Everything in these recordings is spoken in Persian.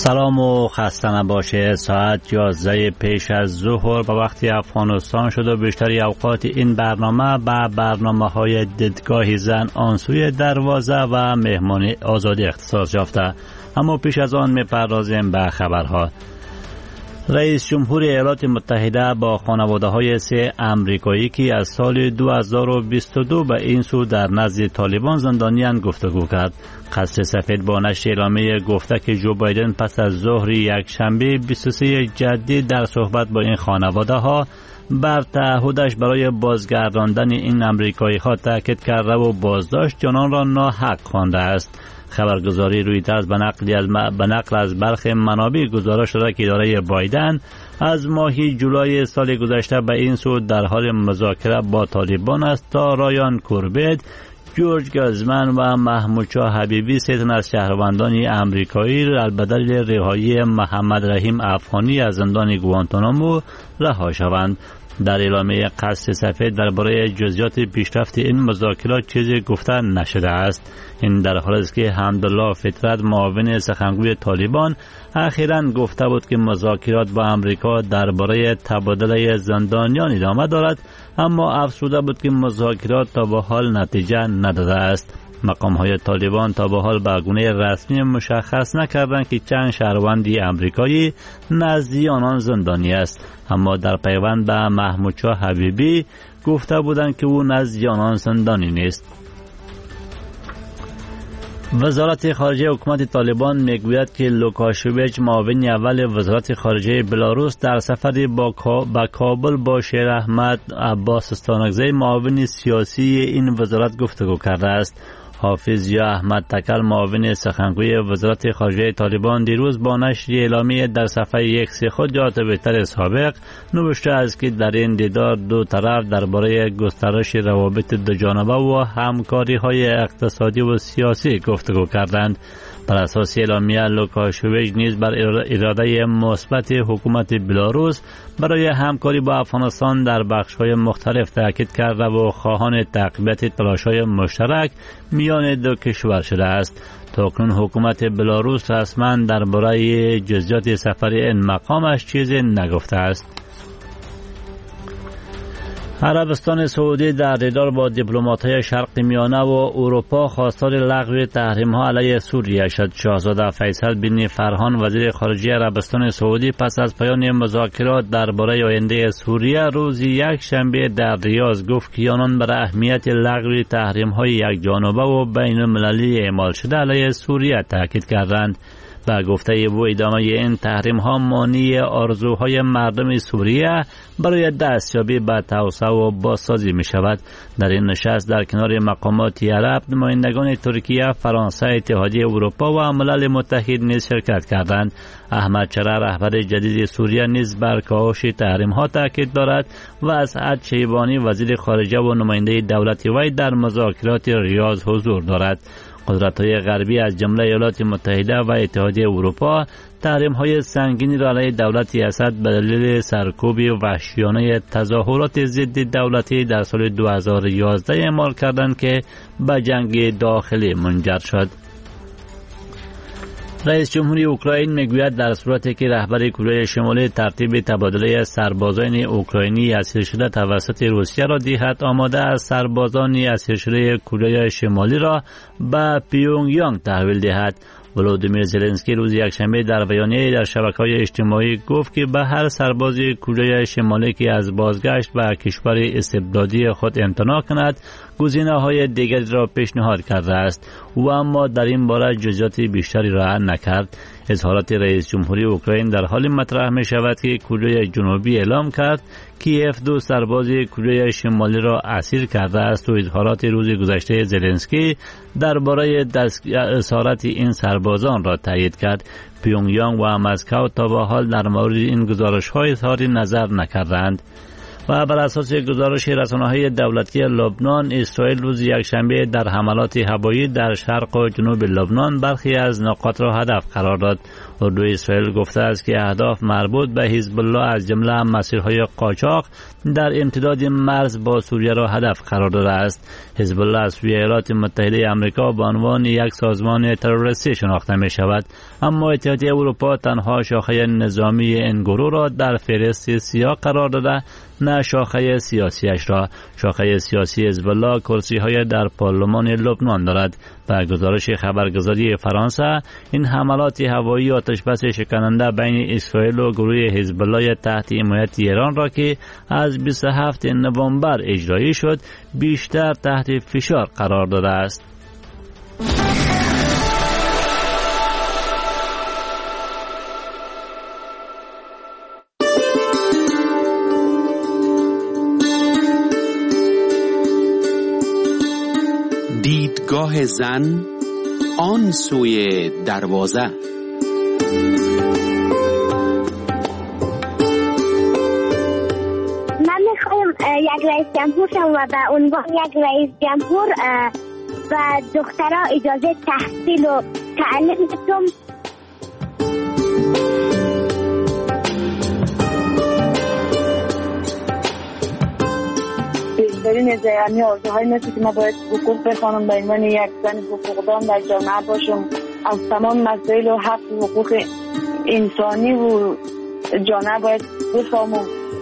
سلام و خسته نباشه. ساعت 11 پیش از ظهر به وقت افغانستان شد و بیشتری اوقات این برنامه به برنامه‌های دیدگاه زن آنسوی دروازه و مهمانی آزادی اختصاص یافته. اما پیش از آن می‌پردازیم به خبرها. رئیس جمهور ایالات متحده با خانواده‌های 3 امریکایی که از سال 2022 به این سو در نزد طالبان زندانیان گفتگو کرد. قصر سفید با نشر اعلامیه گفته که جو بایدن پس از ظهر یک شنبه 23 جدید در صحبت با این خانواده‌ها بر تعهدش برای بازگرداندن این امریکایی‌ها تاکید کرده و بازداشت آنان را ناحق خوانده است. خبرگزاری رویترز به نقل از برخی منابع گزارش داده که اداره بایدن از ماه جولای سال گذشته به این سو در حال مذاکره با طالبان است تا رایان کوربت، جورج گازمن و محمود شاه حبیبی 3 تن از شهروندان امریکایی را به دلیل رهایی محمد رحیم افغانی از زندان گوانتانامو رها شوند. در اعلامیه قصر سفید درباره جزئیات پیشرفت این مذاکرات چیزی گفته نشده است. این در حالی است که حمدالله فطرت معاون سخنگوی طالبان اخیراً گفته بود که مذاکرات با امریکا درباره تبادله زندانیان ادامه دارد، اما افسوده بود که مذاکرات تا به حال نتیجه نداده است. مقام‌های طالبان تا به حال به گونه رسمی مشخص نکردند که چند شهروندی امریکایی نزدی آنان زندانی است، اما در پیوند به محمود شاه حبیبی گفته بودند که او نزدی آنان زندانی نیست. وزارت خارجه حکومت طالبان میگوید که لوکاشویچ معاون اول وزارت خارجه بلاروس در سفری به کابل با شیر احمد عباس استانکزی معاون سیاسی این وزارت گفتگو کرده است. حافظ یا احمد تکل معاون سخنگوی وزارت خارجه طالبان دیروز با نشر اعلامیه در صفحه X خود یا توییتر سابق نوشته است که در این دیدار دو طرف درباره گسترش روابط دوجانبه و همکاری‌های اقتصادی و سیاسی گفتگو کردند. بر اساس اعلامیه لوکاشویچ نیز بر اراده مثبت حکومت بلاروس برای همکاری با افغانستان در بخش‌های مختلف تاکید کرده و خواهان تقویت تلاش‌های مشترک میان دو کشور شده است. تاکنون حکومت بلاروس رسما درباره جزئیات سفر این مقامش چیزی نگفته است. عربستان سعودی در دیدار با دیپلمات‌های شرق میانه و اروپا خواستار لغو تحریم‌ها علیه سوریه شد. شاهزاده فیصل بن فرحان وزیر خارجه عربستان سعودی پس از پایان مذاکرات درباره آینده سوریه روز یک شنبه در ریاض گفت که آنان بر اهمیت لغو تحریم‌های یکجانبه و بین‌المللی اعمال شده علیه سوریه تاکید کردند. و گفته او ادامه این تحریم ها مانع آرزوهای مردم سوریه برای دستیابی به توسعه و بازسازی می شود. در این نشست در کنار مقامات عرب نمایندگان ترکیه، فرانسه، اتحادیه اروپا و ملل متحد نیز شرکت کردند. احمد شرع رهبر جدید سوریه نیز بر کاهش تحریم ها تاکید دارد و اسعد شیبانی وزیر خارجه و نماینده دولت وی در مذاکرات ریاض حضور دارد. قدرت‌های غربی از جمله ایالات متحده و اتحادیه اروپا تحریم‌های سنگینی را علیه دولت اسد به دلیل سرکوب وحشیانه تظاهرات ضد دولتی در سال 2011 اعمال کردند که به جنگ داخلی منجر شد. رئیس جمهوری اوکراین میگوید در صورتی که رهبر کره شمالی ترتیب تبادله سربازان اوکراینی اسیر شده توسط روسیه را دهد، آماده است سربازان اسیر شده کره شمالی را به پیونگ تحویل دهد. ولودیمیر زلنسکی روز یکشنبه در بیانیه‌ای در شبکه‌های اجتماعی گفت که به هر سرباز کره شمالی که از بازگشت به کشور استبدادی خود امتناع کند گزینه‌های دیگری را پیشنهاد کرده است. او اما در این باره جزئیات بیشتری را نکرد. اظهارات رئیس جمهوری اوکراین در حالی مطرح می شود که کره جنوبی اعلام کرد کیف 2 سرباز کره شمالی را اسیر کرده است و اظهارات روز گذشته زلنسکی درباره اسارت این سربازان را تایید کرد. پیونگیانگ و مسکو تا به حال در مورد این گزارش‌های اظهار نظر نکردند. و بر اساس گزارش رسانه‌های دولتی لبنان، اسرائیل روز یکشنبه در حملات هوایی در شرق و جنوب لبنان برخی از نقاط را هدف قرار داد. اردوی اسرائیل گفته است که اهداف مربوط به حزب الله از جمله مسیرهای قاچاق در امتداد مرز با سوریه را هدف قرار داده است. حزب الله از سوی ایالات متحده آمریکا به عنوان یک سازمان تروریستی شناخته می شود، اما اتحادیه اروپا تنها شاخه نظامی این گروه را در فهرست سیاه قرار داده، نه شاخه سیاسیش را. شاخه سیاسی حزب الله کرسی‌های در پارلمان لبنان دارد. به گزارش خبرگزاری فرانسه، این حملات هوایی آتشبس شکننده بین اسرائیل و گروه حزب الله تحت حمایت ایران را که از 27 نوامبر اجرایی شد، بیشتر تحت فشار قرار داده است. دیدگاه زن آن سوی دروازه. من میخوایم یک رئیس جمهور شم و به عنوان یک رئیس جمهور و دخترها اجازه تحصیل و تعلیم بدم. بهترین یعنی آرزوهای مثل که ما باید حقوق بخوانم به عنوان یک زن حقوقدان در جامعه باشم، از تمام مسائل و حق و حقوق انسانی و جامعه باید بفهمم.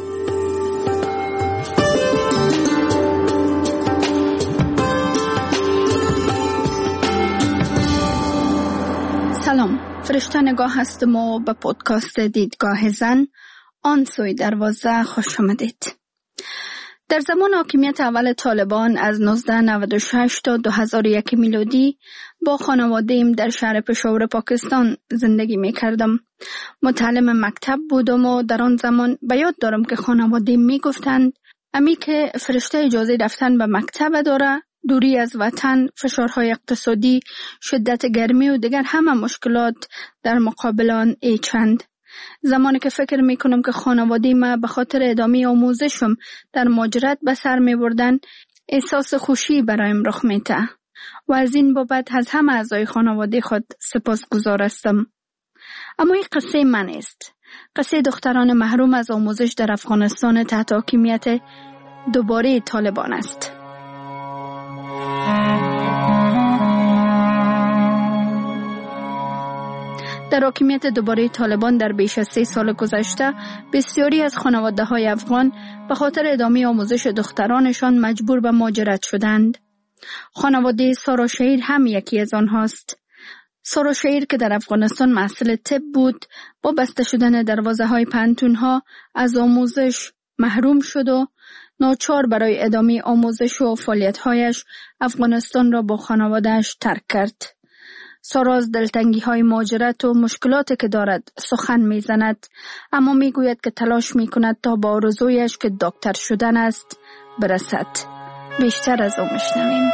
سلام، فرشته نگاه هستم و به پودکاست دیدگاه زن آن سوی دروازه خوش آمدید. در زمان حاکمیت اول طالبان از 1996 تا 2001 میلادی با خانواده‌ام در شهر پشاور پاکستان زندگی می کردم. متعلم مکتب بودم و در آن زمان به یاد دارم که خانواده‌ام می گفتند امی که فرشته اجازه رفتن به مکتب داره، دوری از وطن، فشارهای اقتصادی، شدت گرمی و دیگر همه مشکلات در مقابل آن چند. زمانی که فکر میکنم که خانوادی ما به خاطر ادامه آموزشم در مهاجرت به سر میبردن، احساس خوشی برایم رخ میده و از این بابت از همه اعضای خانواده خود سپاسگزار هستم. اما این قصه من است. قصه دختران محروم از آموزش در افغانستان تحت حاکمیت دوباره طالبان است. در حاکمیت دوباره طالبان در بیش از 3 سال گذشته، بسیاری از خانواده‌های افغان به خاطر ادامه آموزش دخترانشان مجبور به مهاجرت شدند. خانواده سارا شهیر هم یکی از آنهاست. سارا شهیر که در افغانستان محصل طب بود، با بسته شدن دروازه‌های پانتون‌ها از آموزش محروم شد و ناچار برای ادامه آموزش و فعالیت‌هایش افغانستان را با خانواده‌اش ترک کرد. سارا از دلتنگی‌های مهاجرت و مشکلاتی که دارد سخن می‌زند، اما می‌گوید که تلاش می‌کند تا با آرزویش که دکتر شدن است برسد. بیشتر از او می‌شنویم.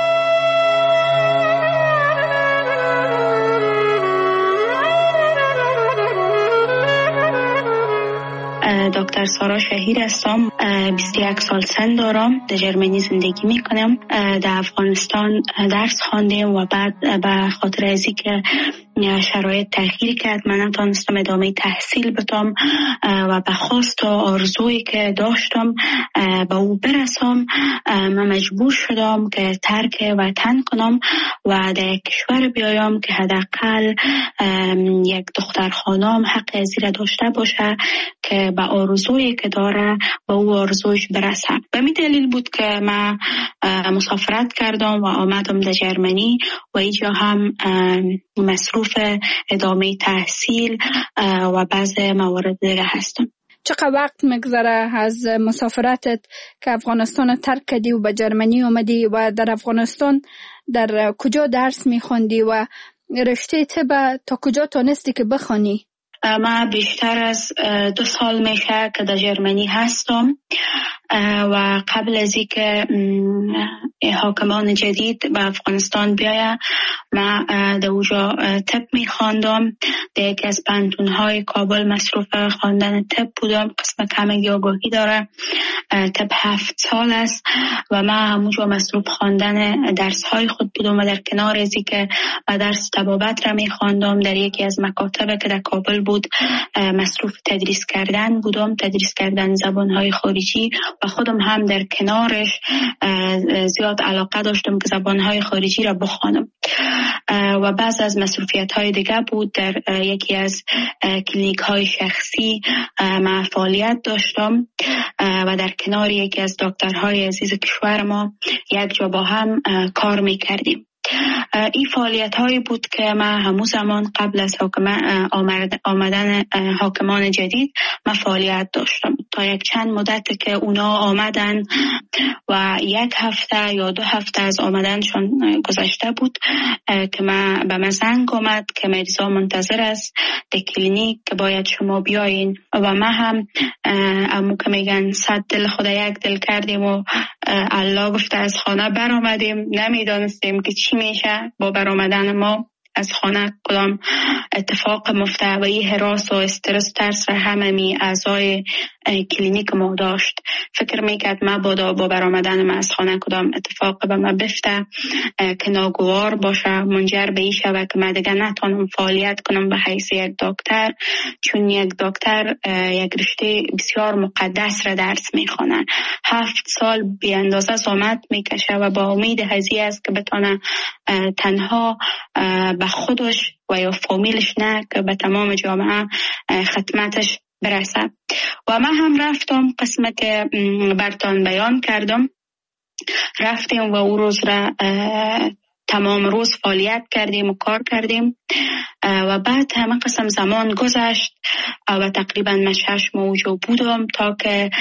دکتر سارا شهیر هستم. 21 سال سن دارم. در ژرمنی زندگی میکنم. در افغانستان درس خواندم و بعد به خاطر از اینکه شرایط تغییر کرد من نتونستم ادامه تحصیل بدم و به خواست و آرزویی که داشتم به او برسم، من مجبور شدم که ترک وطن کنم و در یک کشور بیایم که حداقل یک دختر خانم حق ازیر داشته باشه که به آرزویی که داره به او آرزویش برسه. به می دلیل بود که من مسافرت کردم و آمدم در ژرمنی و اینجا هم مصروف ادامه تحصیل و بعض موارد دیگه هستم. چقدر وقت میگذره از مسافرتت که افغانستان ترک کردی و به ژرمنی اومدی و در افغانستان در کجا درس میخوندی و رشته طب تا کجا تونستی که بخوانی؟ من بیشتر از 2 سال میشه که در جرمنی هستم و قبل از اینکه حاکمان جدید به افغانستان بیایه من در اونجا طب میخواندم. در یکی از پانتونهای کابل مصروف خواندن طب بودم. قسم کمی آگاهی داره. طب 7 سال است و من همونجا مصروف خواندن درسهای خود بودم و در کنار از اینکه درس طبابت را میخواندم در یکی از مکاتب که در کابل بود مصروف تدریس کردن بودم، تدریس کردن زبانهای خارجی و خودم هم در کنارش زیاد علاقه داشتم که زبانهای خارجی را بخوانم. و بعض از مصروفیت‌های دیگه بود. در یکی از کلینیک‌های شخصی من فعالیت داشتم و در کنار یکی از دکترهای عزیز کشور ما یک جا با هم کار می‌کردیم. این فعالیت هایی بود که من همون زمان قبل از آمدن حاکمان جدید من فعالیت داشتم تا یک چند مدت که اونا آمدن و 1 هفته یا 2 هفته از آمدنشون گذشته بود که من به من زنگ آمد که مریضا منتظر است در کلینیک که باید شما بیاین و من هم امو که میگن 100 دل خدا یک دل کردیم و الله گفته از خانه بر آمدیم. نمیدانستیم که چی میشه با برآمدن ما از خانه، کدام اتفاق مفته و این هراس و استرس ترس را همه اعضای کلینیک ما داشت. فکر میکرد ما با برآمدن ما از خانه کدام اتفاق به ما بفته که ناگوار باشه، منجر به این شود که من دیگه نتونم فعالیت کنم به حیث یک دکتر، چون یک دکتر یک رشته بسیار مقدس را درس میخونه. 7 سال بی اندازه زحمت میکشه و با امید هزی است که بتونه تنها به خودش و یا فامیلش نه که به تمام جامعه خدمتش برسه. و من هم رفتم قسمت که برتان بیان کردم، رفتیم و او روز را تمام روز فعالیت کردیم و کار کردیم و بعد همه قسم زمان گذشت و تقریبا من 6 ماه اونجا بودم تا که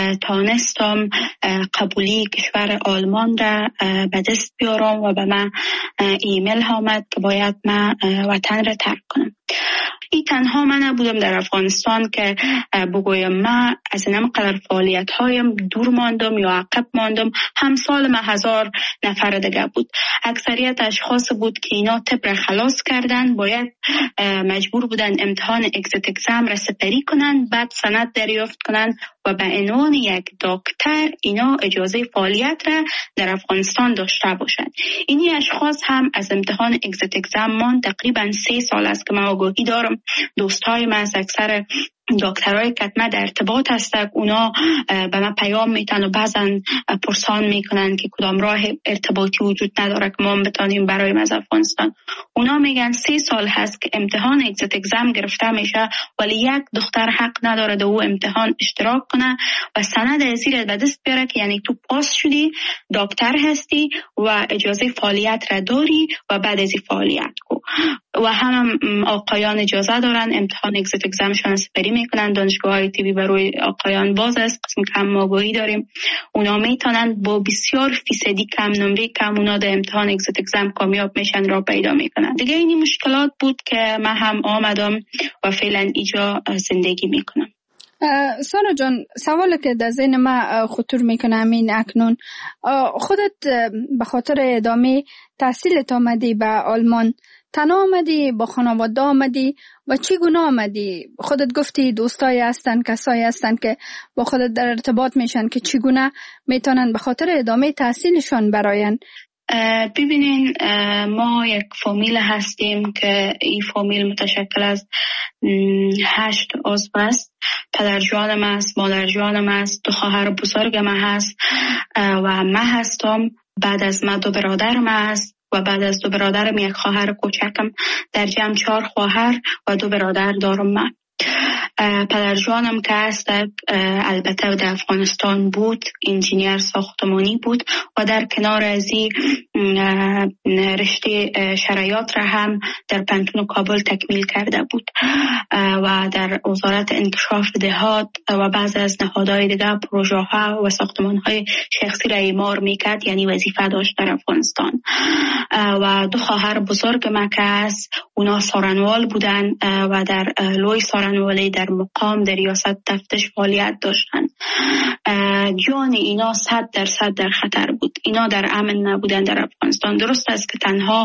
تانستم قبولی کشور آلمان را به دست بیارم و به من ایمیل آمد که باید من وطن را ترک کنم. این تنها من نبودم در افغانستان که بگویم من از این قدر فعالیت هایم دور ماندم یا عقب ماندم. همسال من 1000 نفر دیگه بود. اکثریت اشخاص بود که اینا طب را خلاص کردن، باید مجبور بودن امتحان اگزیت اگزم را سپری کنن، بعد سند دریافت کنن و به عنوان یک دکتر اینا اجازه فعالیت را در افغانستان داشته باشند. اینی اشخاص هم از امتحان اگزیت اگزم مان تقریبا 3 سال است که من آگاهی دارم. دوستای من از اکثر دکترای کتمه در ارتباط هستند، اونا به من پیام میتن و بعضن پرسان میکنن که کدام راه ارتباطی وجود نداره که ما بتانیم برایم از افغانستان. اونا میگن 3 سال هست که امتحان اگزیت اگزم گرفته میشه ولی یک دختر حق نداره در او امتحان اشتراک کنه و سند ازیر به دست بیاره که یعنی تو پاس شدی، دکتر هستی و اجازه فعالیت را داری و بعد از فعالیت کو. و هم آقایان اجازه دارن امتحان اگزیت اگزمشون سپری میکنن. دانشگاه‌های طبی برای آقایان باز است، قسم کم آگاهی داریم. اونا میتونن با بسیار فیصدی کم نمره کم اونا در امتحان اگزیت اگزم کامیاب میشن را پیدا میکنن. دیگه اینی مشکلات بود که من هم آمدم و فعلا اینجا زندگی میکنم. سارا جان، سوالی که در ذهن من خطور میکنه همین اکنون، خودت به خاطر ادامه تحصیلت آمدی به آلمان، تنها آمدی با خانواده آمدی و چگونه آمدی؟ خودت گفتی دوستایی هستن، کسایی هستن که با خودت در ارتباط میشن که چگونه میتونن به خاطر ادامه تحصیلشان براین؟ ببینین، ما یک فامیل هستیم که این فامیل متشکل از 8 عضو است. پدر جانم است، مادر جانم است، 2 خواهر بزرگم هست و من هستم. بعد از من 2 برادرم هست و بعد از 2 برادرم 1 خواهر کوچکم. در جمع 4 خواهر و 2 برادر دارم من. پدرجانم که است البته در افغانستان بود، انجینیر ساختمانی بود و در کنار از این رشته شرایط را هم در پانتون کابل تکمیل کرده بود و در وزارت انکشاف دهات و بعض از نهادهای دیگر پروژه ها و ساختمان های شخصی را اعمار میکرد، یعنی وظیفه داشت در افغانستان. و دو خواهر بزرگ ما که است اونا سارنوال بودن و در لوی سارنوالی در مقام در ریاست تفتیش فعالیت داشتن. جان اینا 100% در خطر بود. اینا در امن نبودن در افغانستان. درست است که تنها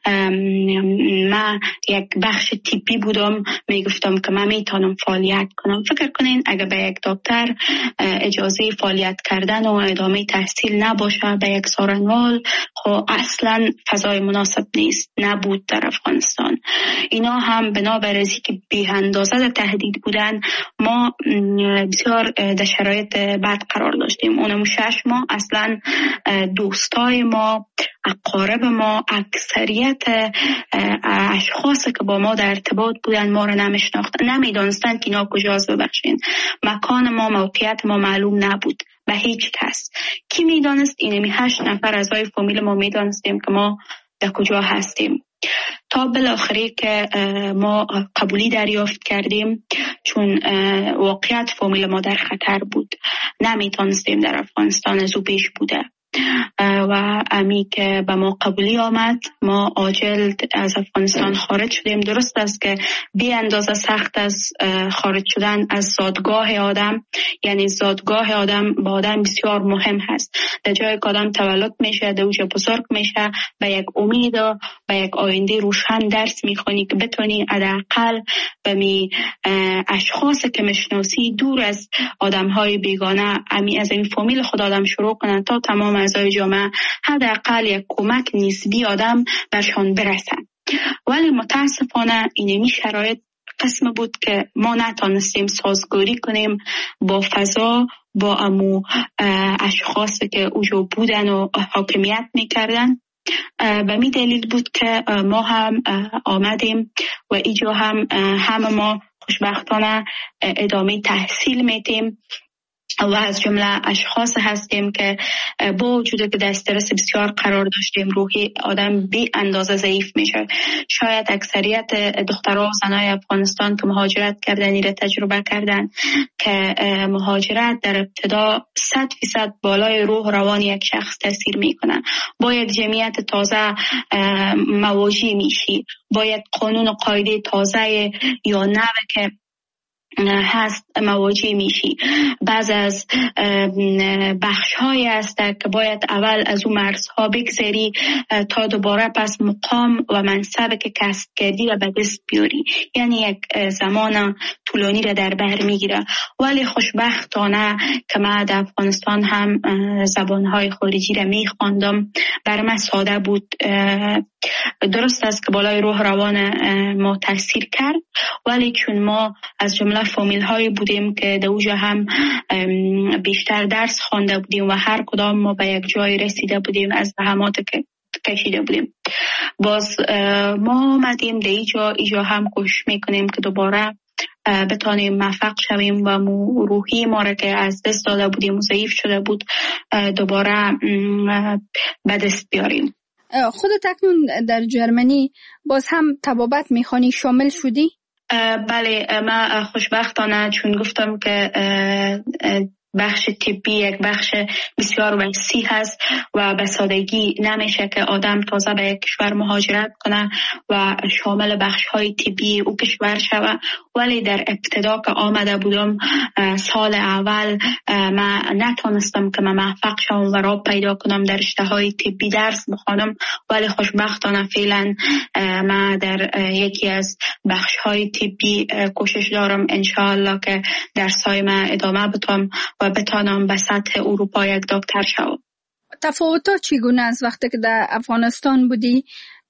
ما یک بخش تیپی بودم، میگفتم که من میتونم فعالیت کنم. فکر کنین اگر به یک دکتر اجازه فعالیت کردن و ادامه تحصیل نباشه به یک سارنوال، خب اصلا فضای مناسب نیست، نبود در افغانستان. اینا هم بنابر اینکه بی اندازه تهدید بودن، ما بسیار در شرایط بد قرار داشتیم. اونم 6 ماه اصلا دوستای ما، اقارب ما، اکثریت اشخاصی که با ما در ارتباط بودن ما رو نمیشناختن، نمیدونستن که اینا کجاست. ببخشین مکان ما، موقعیت ما معلوم نبود به هیچ کس. کی میدونست؟ اینمی 8 نفر اعضای فامیل ما میدونستیم که ما در کجا هستیم. تا بالاخره که ما قبولی دریافت کردیم، چون واقعیت فامیل ما در خطر بود، نمیتونستیم در افغانستان از او پیش بوده و امی که به ما قبولی آمد، ما عاجل از افغانستان خارج شدیم. درست است که بی اندازه سخت از خارج شدن از زادگاه آدم، یعنی زادگاه آدم با آدم بسیار مهم هست. در جایی که آدم تولد میشه، در اوج بزرگ میشه، به یک امید و به یک آینده روشن درس میخونی که بتونی حداقل به می اشخاصی که میشناسی دور از آدمهای بیگانه، از این فامیل خود آدم شروع کنن تا تمام اعضای جامعه حداقل یک کمک نسبی آدم برشان برسن. ولی متاسفانه اینمی شرایط قسم بود که ما نتونستیم سازگاری کنیم با فضا، با امو اشخاصی که اوجا بودن و حاکمیت میکردن. به می دلیل بود که ما هم آمدیم و اینجا هم ما خوشبختانه ادامه تحصیل میتیم و از جمله اشخاص هستیم که با وجود که در استرس بسیار قرار داشتیم، روحی آدم بی اندازه ضعیف میشه. شاید اکثریت دخترها و زنای افغانستان که مهاجرت کردن این تجربه کردن که مهاجرت در ابتدا 100% بالای روح روان یک شخص تاثیر میکنه. با یک جمعیت تازه مواجه میشی، با یک قانون و قاعده تازه یا نوع که هست مواجه میشی. بعض از بخش های هست که باید اول از اون مرزها بگذری تا دوباره پس مقام و منصب که کسب کردی و به دست بیاری، یعنی یک زمان طولانی را در بر میگیره. ولی خوشبختانه که من در افغانستان هم زبانهای خارجی را میخواندم، بر من ساده بود. درست است که بالای روح روان ما تاثیر کرد، ولی چون ما از جمله فامیل هایی بودیم که دوجا هم بیشتر درس خوانده بودیم و هر کدام ما به یک جای رسیده بودیم از زحمات که کشیده بودیم، باز ما آمدیم در اینجا هم کوشش میکنیم که دوباره بتانیم موفق شویم و روحی ما را که از دست داده بودیم و ضعیف شده بود دوباره به دست بیاریم. خودت اکنون در جرمنی باز هم طبابت میخوانی، شامل شدی؟ بله، من خوشبختانه چون گفتم که بخش طبی یک بخش بسیار وسیع هست و به سادگی نمیشه که آدم تازه به یک کشور مهاجرت کنه و شامل بخش های طبی او کشور شوه. ولی در ابتدا که آمده بودم سال اول من نتونستم که من موفق شوم و راه پیدا کنم در رشته های طبی درس بخوانم، ولی خوشبختانه فعلا من در یکی از بخش های طبی کوشش دارم انشاءالله که درسای من ادامه بدم و بتانم به سطح اروپا یک دکتر شوم. تفاوت‌ها چگونه است وقتی که در افغانستان بودی،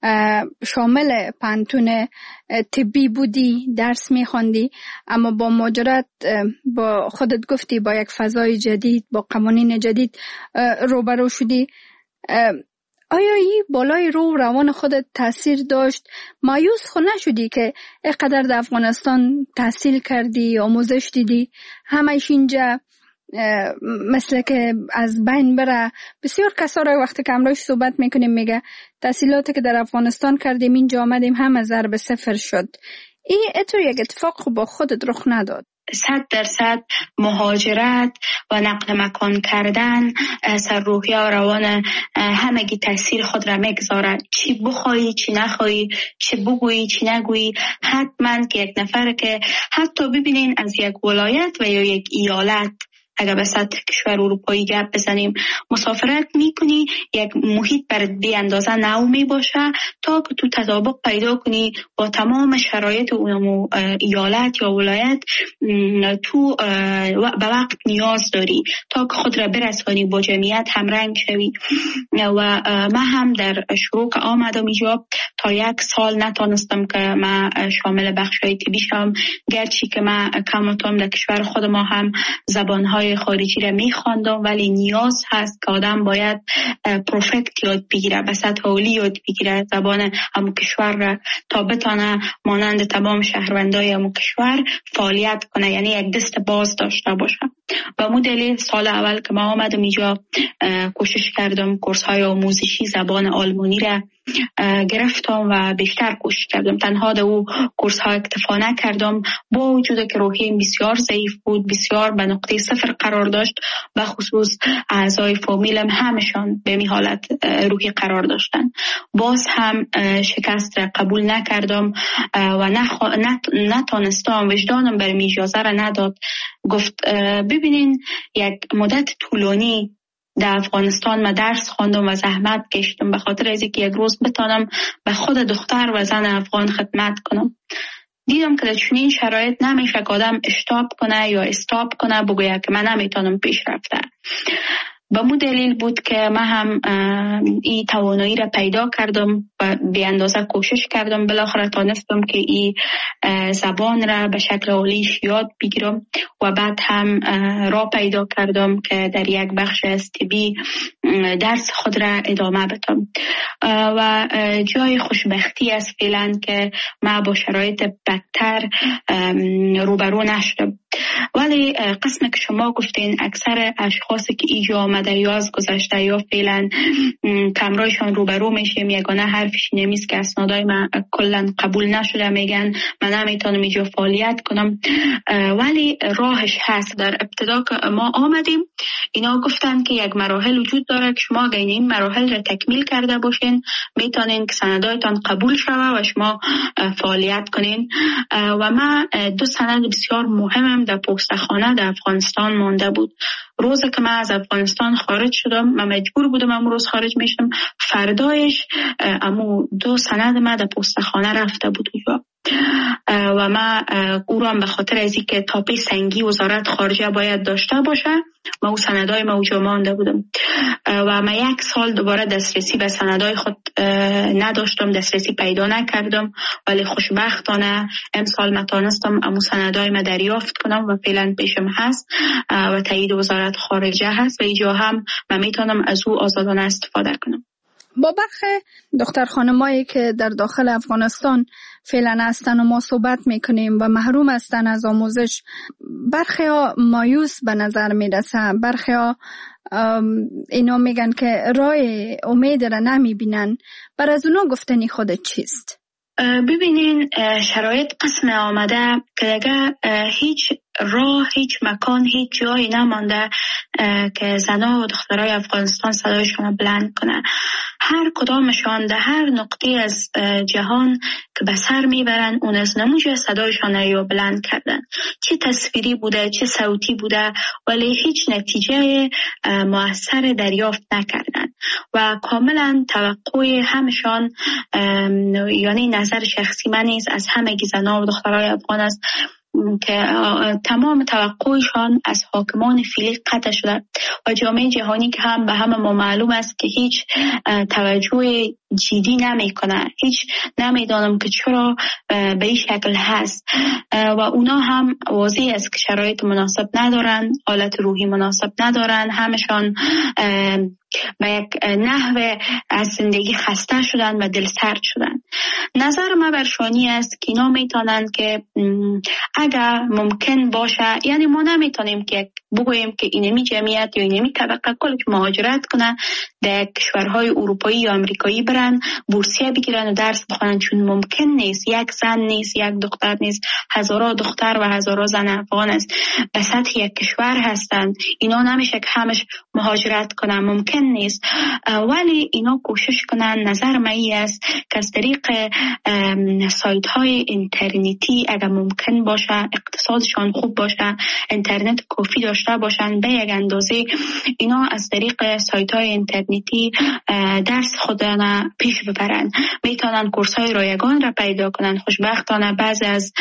شامل پانتون طبی بودی، درس می‌خواندی، اما با مهاجرت با خودت گفتی با یک فضای جدید، با قوانین جدید روبرو شدی. آیا این بالای رو روان خودت تاثیر داشت؟ مایوس خود نشدی که اینقدر در افغانستان تحصیل کردی، آموزش دیدی، همش اینجا مثل که از بین بره؟ بسیار کسا را وقتی که امروز صحبت میکنیم میگه تحصیلاتی که در افغانستان کردیم اینجا آمدیم همه ضرب صفر شد. این اتو یک اتفاق با خودت رخ نداد؟ 100% مهاجرت و نقل مکان کردن سر روحیه و روان همگی تاثیر خود را میگذاره. چی بخوایی چی نخوایی، چی بگویی چی نگویی، حتما که یک نفر که حتی ببینین از یک ولایت و یا یک ایالت اگر به سطح کشور اروپایی گپ بزنیم مسافرت میکنی، یک محیط برات بی اندازه نو می باشه تا که تو تطابق پیدا کنی با تمام شرایط اون ایالت یا ولایت. تو به وقت نیاز داری تا که خود را برسانی با جمعیت همرنگ شوی. و من هم در شروع که آمدم اینجا تا 1 سال نتونستم که من شامل بخشای طبی شم، گرچه که من کمتم در کشور خود ما هم زبانهای خارجی را میخواندم، ولی نیاز هست که آدم باید پرفکت یاد بگیره، به سطح عالی یاد بگیره زبان همون کشور را تا بتانه مانند تمام شهروندای همون کشور فعالیت کنه، یعنی یک دست باز داشته باشه. و مو دلیل سال اول که ما آمدم اینجا کوشش کردم کورس های آموزشی زبان آلمانی را گرفتم و بیشتر کوشش کردم. تنها در او کورس ها اکتفا نکردم، با وجود که روحیم بسیار ضعیف بود، بسیار به نقطه صفر قرار داشت، به خصوص اعضای فامیلم همشان به می حالت روحی قرار داشتن. باز هم شکست را قبول نکردم و نتانستم، وجدانم برام اجازه را نداد. گفت ببینین یک مدت طولانی در افغانستان ما درس خواندم و زحمت کشیدم به خاطر از اینکه یک روز بتانم به خود دختر و زن افغان خدمت کنم. دیدم که در چنین شرایط نمیشه که آدم اشتاب کنه یا استاپ کنه بگویه که من نمیتونم پیش رفته. به مو دلیل بود که من هم این توانایی را پیدا کردم و به اندازه کوشش کردم. بالاخره تانستم که این زبان را به شکل عالیش یاد بگیرم و بعد هم راه پیدا کردم که در یک بخش از طبی درس خود را ادامه بدم. و جای خوشبختی است فعلا که من با شرایط بدتر روبرو نشدم. ولی قسم که شما گفتین اکثر اشخاصی که اینجا آمده یا از گذشته یا فعلا کمرایشان روبرو میشیم، یگانه حرفش نمیست که اسنادای من کلا قبول نشده، میگن من نمیتونم اینجا فعالیت کنم. ولی راهش هست. در ابتدا که ما آمدیم اینا گفتن که یک مراحل وجود داره که شما اگر این مراحل را تکمیل کرده باشین میتونین که سندایتان قبول شوه و شما فعالیت کنین. و من 2 سند بسیار مهمم در پستخانه در افغانستان مانده بود. روز که من از افغانستان خارج شدم، من مجبور بودم امروز روز خارج میشم، فردایش امو 2 سند من در پستخانه رفته بود اونجا. و من او را به خاطر از اینکه تاپی سنگی وزارت خارجه باید داشته باشه من او سندای موجود مانده بودم و من 1 سال دوباره دسترسی به سندای خود نداشتم، دسترسی پیدا نکردم. ولی خوشبختانه امسال من تانستم امو سندای من دریافت کنم و فعلا پیشم هست و تایید وزارت خارجه هست و اینجا هم من میتونم از او آزادانه استفاده کنم. با برخی دختر خانمایی که در داخل افغانستان فعلا هستن و ما صحبت میکنیم و محروم هستن از آموزش، برخی ها مایوس به نظر میرسه، برخی ها اینا میگن که راه امید را نمیبینن. بر از اونا گفتنی خودت چیست؟ ببینین شرایط قسم آمده که دیگه هیچ راه، هیچ مکان، هیچ جایی نمانده که زنها و دخترای افغانستان صدایشان بلند کنه. هر کدامشان در هر نقطه از جهان که به سر میبرن اون از نموجه صدایشان رو بلند کردن، چه تصویری بوده چه صوتی بوده، ولی هیچ نتیجه مؤثر دریافت نکردن و کاملا توقع همشان، یعنی نظر شخصی من نیست، از همه زنها و دخترای افغان است که تمام توقعشان از حاکمان فعلی قطع شده و جامعه جهانی که هم به همه ما معلوم است که هیچ توجه جدی نمیکنه. هیچ نمیدانم که چرا به این شکل هست و اونا هم واضح است که شرایط مناسب ندارن، حالت روحی مناسب ندارن، همشان به یک نحو از زندگی خسته شدن و دلسرد شدن. نظر من برشانی است که اینا میتونن که اگر ممکن باشه، یعنی ما نمیتونیم که بگوییم که اینمی جمعیت یا اینمی طبقه کلش مهاجرت کنن در کشورهای اروپایی یا امریکایی برن بورسیه بگیرن و درس بخونن، چون ممکن نیست. یک زن نیست، یک دختر نیست، هزارها دختر و هزارها زن افغان است به سطح یک کشور هستند. اینا نمیشه که همش مهاجرت کنن، ممکن نیست. ولی اینا کوشش کنن. نظر من است که از طریق سایت های اینترنتی اگر ممکن باشه، اقتصادشان خوب باشه، اینترنت کافی داشته باشن، به یک اندازه اینا از طریق سایت های اینترنتی درس خودشان پیش ببرن. میتونن کورس های رایگان را پیدا کنن. خوشبختانه بعضی از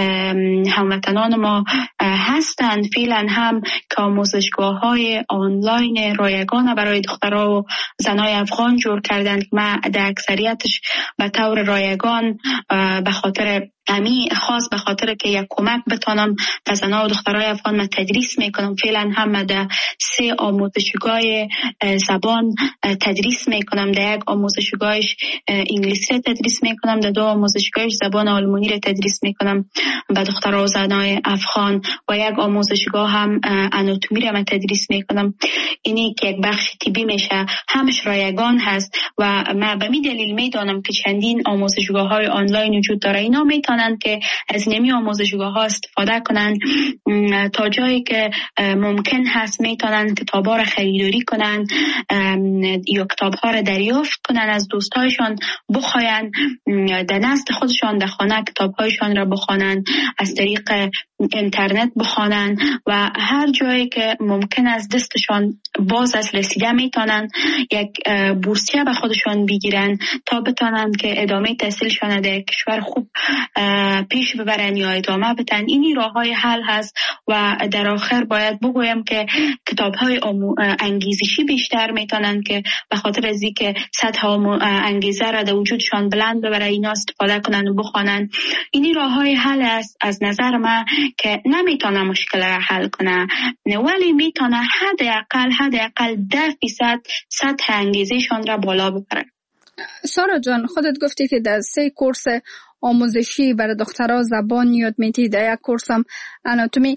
هموطنان ما هستند فعلا هم که آموزشگاه های آنلاین رایگان برای دخترها و زنای افغان جور کردن که من در اکثریتش به طور رایگان به خاطر خاص به خاطر که یک کمک بتانم به زنها و دخترای افغان من تدریس میکنم. فعلا هم در 3 آموزشگاه زبان تدریس میکنم. در یک آموزشگاهش انگلیسی تدریس میکنم، در 2 آموزشگاهش زبان آلمانی را تدریس میکنم به دخترها و زنای افغان و یک آموزشگاه هم آناتومی را من تدریس میکنم. اینی که یک بخش طبی میشه، همش رایگان هست و من به می دلیل میدانم که چندین آموزشگاه های آنلاین وجود داره. اینا میتونن که از نمی آموزشگاه ها استفاده کنن تا جایی که ممکن هست. میتونن کتاب ها را خریداری کنن یا کتاب ها را دریافت کنن از دوستایشان، بخواین در نزد خودشان در خانه کتاب هایشان را بخوانن، از طریق اینترنت بخوانن و هر جایی که ممکن است دستشان باز از رسیده میتونن یک بورسیه به خودشان بگیرن تا بتونن که ادامه تحصیلشان در کشور خوب پیش ببرن یا ادامه بدن. اینی راه های حل هست و در آخر باید بگویم که کتاب های انگیزشی بیشتر میتونن که به خاطر از اینکه سطح انگیزه را در وجودشان بلند ببره اینا استفاده کنن و بخوانن. اینی راه های حل است از نظر من که نمیتونه مشکل را حل کنه ولی میتونه حداقل 10% سطح انگیزشان را بالا ببره. سارا جان، خودت گفتی که در 3 کورس آموزشی برای دخترها زبان یاد میدی، در یک کورس هم آناتومی.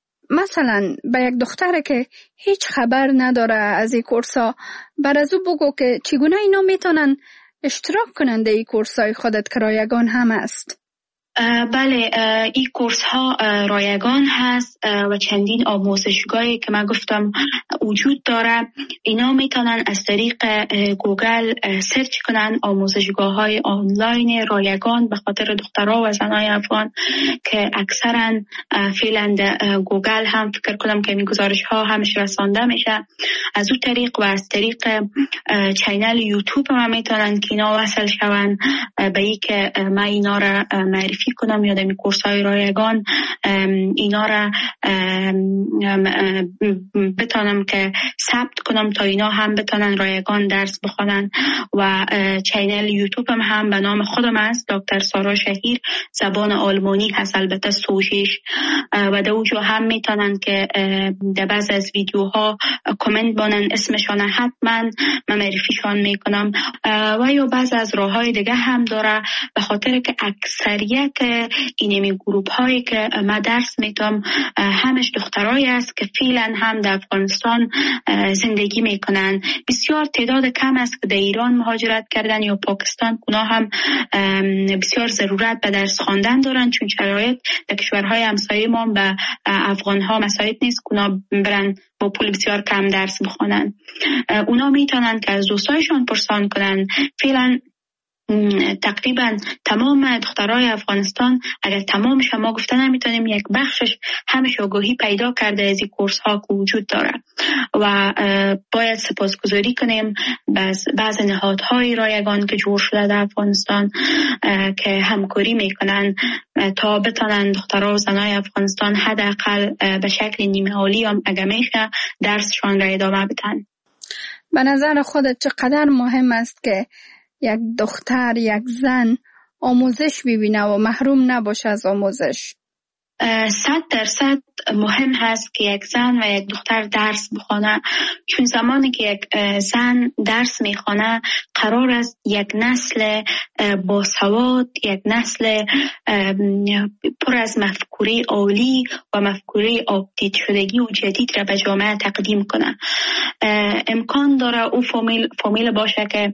مثلا به یک دختره که هیچ خبر نداره از این کورس ها، بر از او بگو که چگونه اینا میتونن اشتراک کنن در این کورس های خودت که رایگان هم است؟ بله، این کورس ها رایگان هست و چندین آموزشگاهی که من گفتم وجود داره. اینا میتونن از طریق گوگل سرچ کنن آموزشگاه های آنلاین رایگان به خاطر دخترها و زنای افغان که اکثرا فعلا گوگل هم فکر کنم که این گزارش ها همش رسانده میشه. از اون طریق و از طریق چینل یوتیوب هم میتونن که اینا وصل شون به این که من اینا را معرفی کنم یا دمی کورس های رایگان اینا را بتونم که ثبت کنم تا اینا هم بتونن رایگان درس بخونن. و چینل یوتیوب هم به نام خودم است، دکتر سارا شهیر، زبان آلمانی هست البته سوشش و در اونجا هم میتونن که در بعض از ویدیوها کامنت بانن اسمشان حتما من معرفیشان میکنم و یا بعض از راه های دیگه هم داره به خاطر که اکثریت اینمی گروپ هایی که من درس میتونم همش دخترایی است که فعلا هم در افغانستان زندگی میکنن. بسیار تعداد کم است که در ایران مهاجرت کردن یا پاکستان. اونا هم بسیار ضرورت به درس خواندن دارن چون شرایط در کشورهای همسایه ما به افغان ها مساعد نیست که اونا برن با پول بسیار کم درس بخونن. اونا میتونن که از دوستایشان پرسان کنن. فعلا تقریبا تمام دخترای افغانستان اگر تمامش ما گفته نمیتونیم یک بخشش همش آگاهی پیدا کرده از این کورس ها که وجود داره و باید سپاسگزاری کنیم بعض نهادهای رایگان که جور شده در افغانستان که همکاری میکنن تا بتونن دخترها و زنای افغانستان حداقل به شکل نیمه عالی هم اگر میشه درسشان را ادامه بدن. به نظر خودت چقدر مهم است که یک دختر، یک زن آموزش ببینه و محروم نباشه از آموزش؟ 100% مهم هست که یک زن و یک دختر درس بخونه، چون زمانی که یک زن درس میخونه قرار است یک نسل باسواد، یک نسل پر از مفکوره عالی و مفکوره آپدیت شدگی و جدید را به جامعه تقدیم کنه. امکان داره او فامیل باشه که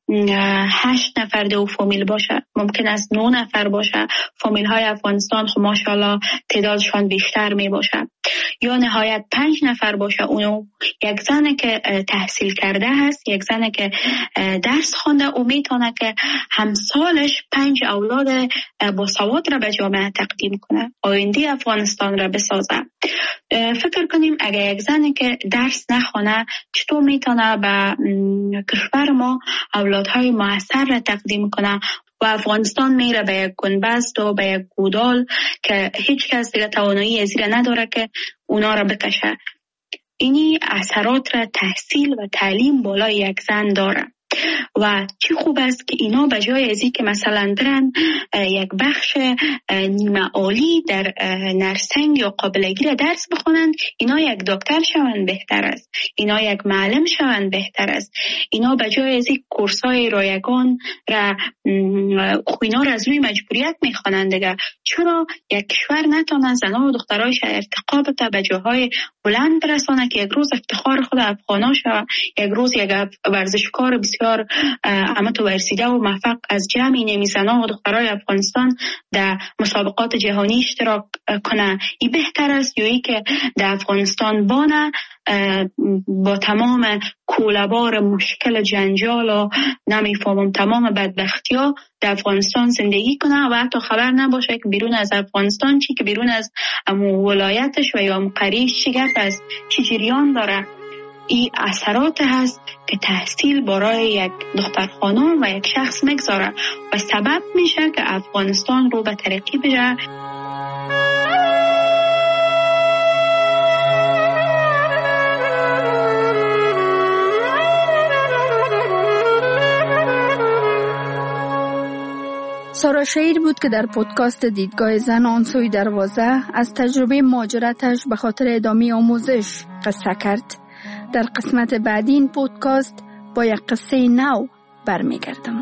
8 نفر دو فامیل باشه، ممکن است 9 نفر باشه. فامیل های افغانستان خب ماشاءالله تعدادشان بیشتر می باشه، یا نهایت 5 نفر باشه. اونو یک زن که تحصیل کرده هست، یک زن که درس خونده، او میتونه که همسالش 5 اولاد با سواد را به جامعه تقدیم کنه، آینده افغانستان را بسازه. فکر کنیم اگر یک زنی که درس نخونه چطور میتونه به کشور ما اولادهای موثر را تقدیم کنه و افغانستان میره به یک گنبست و به یک گودال که هیچ کس دیگه توانایی از این نداره که اونا را بکشه. اینی اثرات را تحصیل و تعلیم بالای یک زن داره و چی خوب است که اینا به جای از این که مثلا برن یک بخش نیمه عالی در نرسنگ یا قابلگی را درس بخونند، اینا یک دکتر شوند بهتر است، اینا یک معلم شوند بهتر است. اینا به جای از این کورسای رایگان را اینا را از روی مجبوریت میخوانند دیگه. چرا یک کشور نتونه زنها و دخترایش ارتقا بده، به جاهای بلند برسانه که یک روز افتخار خود افغانا شود، یک روز یک ورزشکار بسیار اما تو ورسیده و موفق از جمعی نمیزنان و دخترای افغانستان در مسابقات جهانی اشتراک کنه. این بهتر است یا ای که در افغانستان بانه با تمام کوله‌بار مشکل جنجال و نمیفهمم تمام بدبختی ها در افغانستان زندگی کنه و حتی خبر نباشه که بیرون از افغانستان چی، که بیرون از ولایتش و یا قریش چی گپ است، چی جریان داره. این اثرات هست که تحصیل برای یک دختر خانم و یک شخص مگذاره و سبب میشه که افغانستان رو به ترقی بره. سارا شهیر بود که در پودکاست دیدگاه زن آن سوی دروازه از تجربه مهاجرتش به خاطر ادامه آموزش قصه کرد. در قسمت بعدی این پودکاست با یک قصه نو برمیگردم.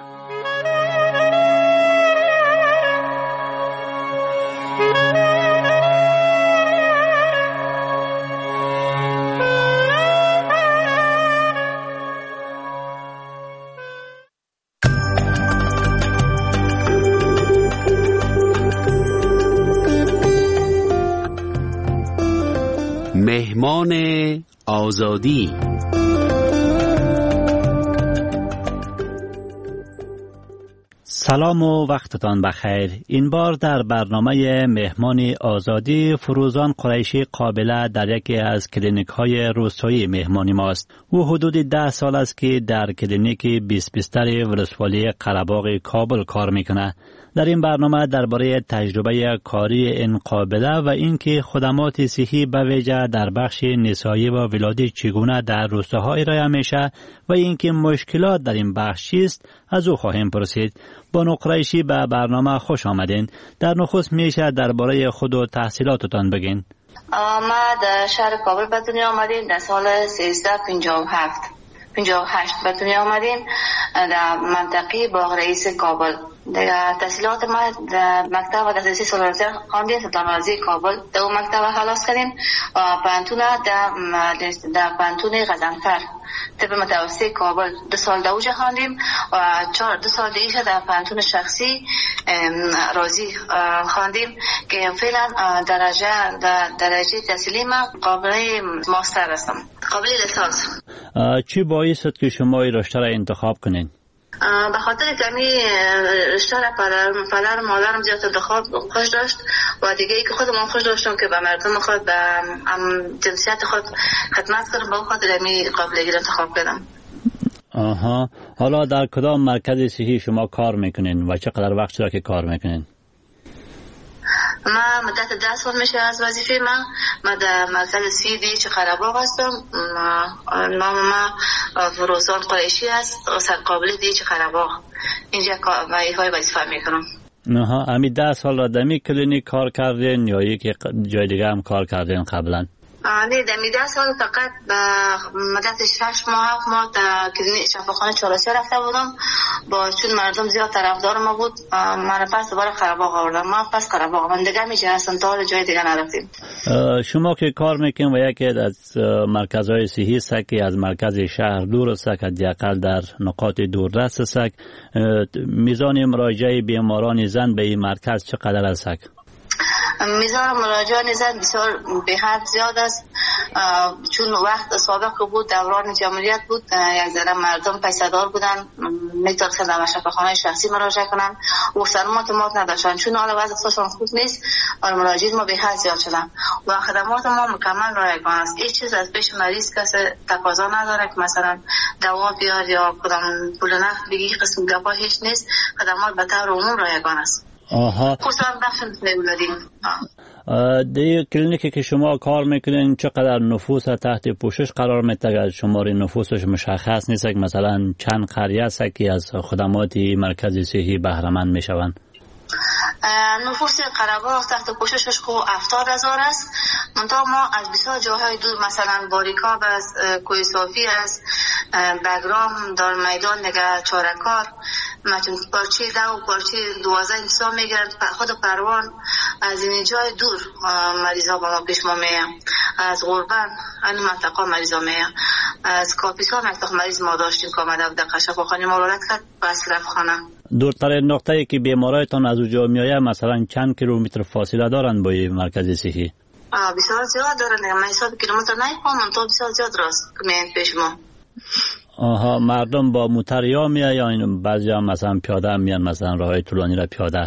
مهمان آزادی. سلام و وقتتان بخیر. این بار در برنامه مهمان آزادی فروزان قریشی قابله در یکی از کلینیک های روستایی مهمانی ماست. او حدود 10 سال است که در کلینیک 20 بستر ولسوالی قره‌باغ کابل کار میکنه. در این برنامه درباره تجربه کاری این قابله و اینکه خدمات صحی به ویژه در بخش نسایی و ولادت چگونه در روستاها ارائه میشه و اینکه مشکلات در این بخش چیست از او خواهیم پرسید. بانو قریشی به برنامه خوش آمدین. در نخست میشه درباره خود و تحصیلاتتان بگین. ما در شهر کابل به دنیا آمدیم در سال 1358 به دنیا آمدیم در منطقه باغ رئیس کابل. در تحصیلات ما در مکتب و دسترسی سالارزی خواندیم، سلطان غازی کابل در اون مکتب خلاص کردیم و پانتون در پانتون غزنفر طب متوسط کابل 2 سال دوجه خواندیم و 2 سال دیگه در پانتون شخصی رازی خواندیم که فعلا درجه تحصیلی ما قابل ماستر هستم، قابل لیسانس. چی باعث شد که شما این رشته را انتخاب کنین؟ به خاطر کمی رشته را پدر و مادرم زیاد انتخاب خوش داشت و دیگه ای که خودم خوش داشتم که به مردم خود به جنسیت خود خدمت کنم، به خاطر می قابلیتی را انتخاب کردم. آها، حالا در کدام مرکز صحی شما کار میکنین و چقدر وقت را که کار میکنین؟ ما مدت 10 سال میشه از وظیفه من در مرکز سیدی چقره‌باغ هستم. نام ما فروزان قریشی است، سرقابل دی چقره‌باغ. اینجا وظیفه میکنم. نه امی 10 سال را دمی کلینیک کار کردین یا یکی جای دیگه هم کار کردین قبلا؟ نه دمی 10 سال فقط مدت 6 ماه 7 ماه در کلینیک شفاخانه چهارراه رفته بودم. با چون مردم زیاد طرفدار ما بود من پس دوباره قره‌باغ آوردم. ما پس قره‌باغ من دیگه میشه هستم تا جای دیگه نرفتیم. شما که کار میکنین و یکی از مرکزهای صحی است که از مرکز شهر دور است که حداقل در نقاط دوردست است، میزان مراجعه بیماران زن به این مرکز چقدر است؟ میزان مراجعان زن بسیار به حد زیاد است، چون وقت سابق بود دوران جمهوریت بود یک ذره مردم پیسه‌دار بودن میتونستن در شفاخانه شخصی مراجعه کنن و خدمات ما نداشتن. چون حالا وضع اقتصادشون خوب نیست و مراجعین ما به حد زیاد شدن و خدمات ما مکمل رایگان است. هیچ چیز از پیش مریض کسی تقاضا نداره که مثلا دوا بیار یا کدام پول نقد بگی، قسم گپا هیچ نیست. خدمات به طور عموم رایگان است. آها. خصوصا بخش نمولادین. در کلینیکی که شما کار میکنین چقدر نفوس تحت پوشش قرار میده؟ شماره نفوسش مشخص نیست که مثلا چند قریه است که از خدمات مرکز صحی بهره مند میشوند؟ نفوس قره‌باغ تحت پوششش خو 70,000 است. منتها ما از بسیار جاهای دور مثلا باریکاب است، کوی صافی است، بگرام، دار میدان، نگه چارکار، مثلا پارچه 10 و پارچه 12 انتظام میگیرن. خود پروان از این جای دور مریضا با ما پیش ما میان. از غربن این منطقه مریضا میان. از کاپیسا منطقه مریض ما داشتیم که آمده بود در شفاخانه ما وارد کرد به اصرف خانه. دورترین نقطه‌ای که بیمارایتان از اونجا میآید مثلا چند کیلومتر فاصله دارند با مرکز صحی؟ بسیار زیاد دارن. من حساب کیلومتر نمی‌کنم تا بسیار زیاد راست میان پیش ما. آها. مردم با موتر یا میآید یا بعضیا مثلا پیاده میان، مثلا راههای طولانی را پیاده؟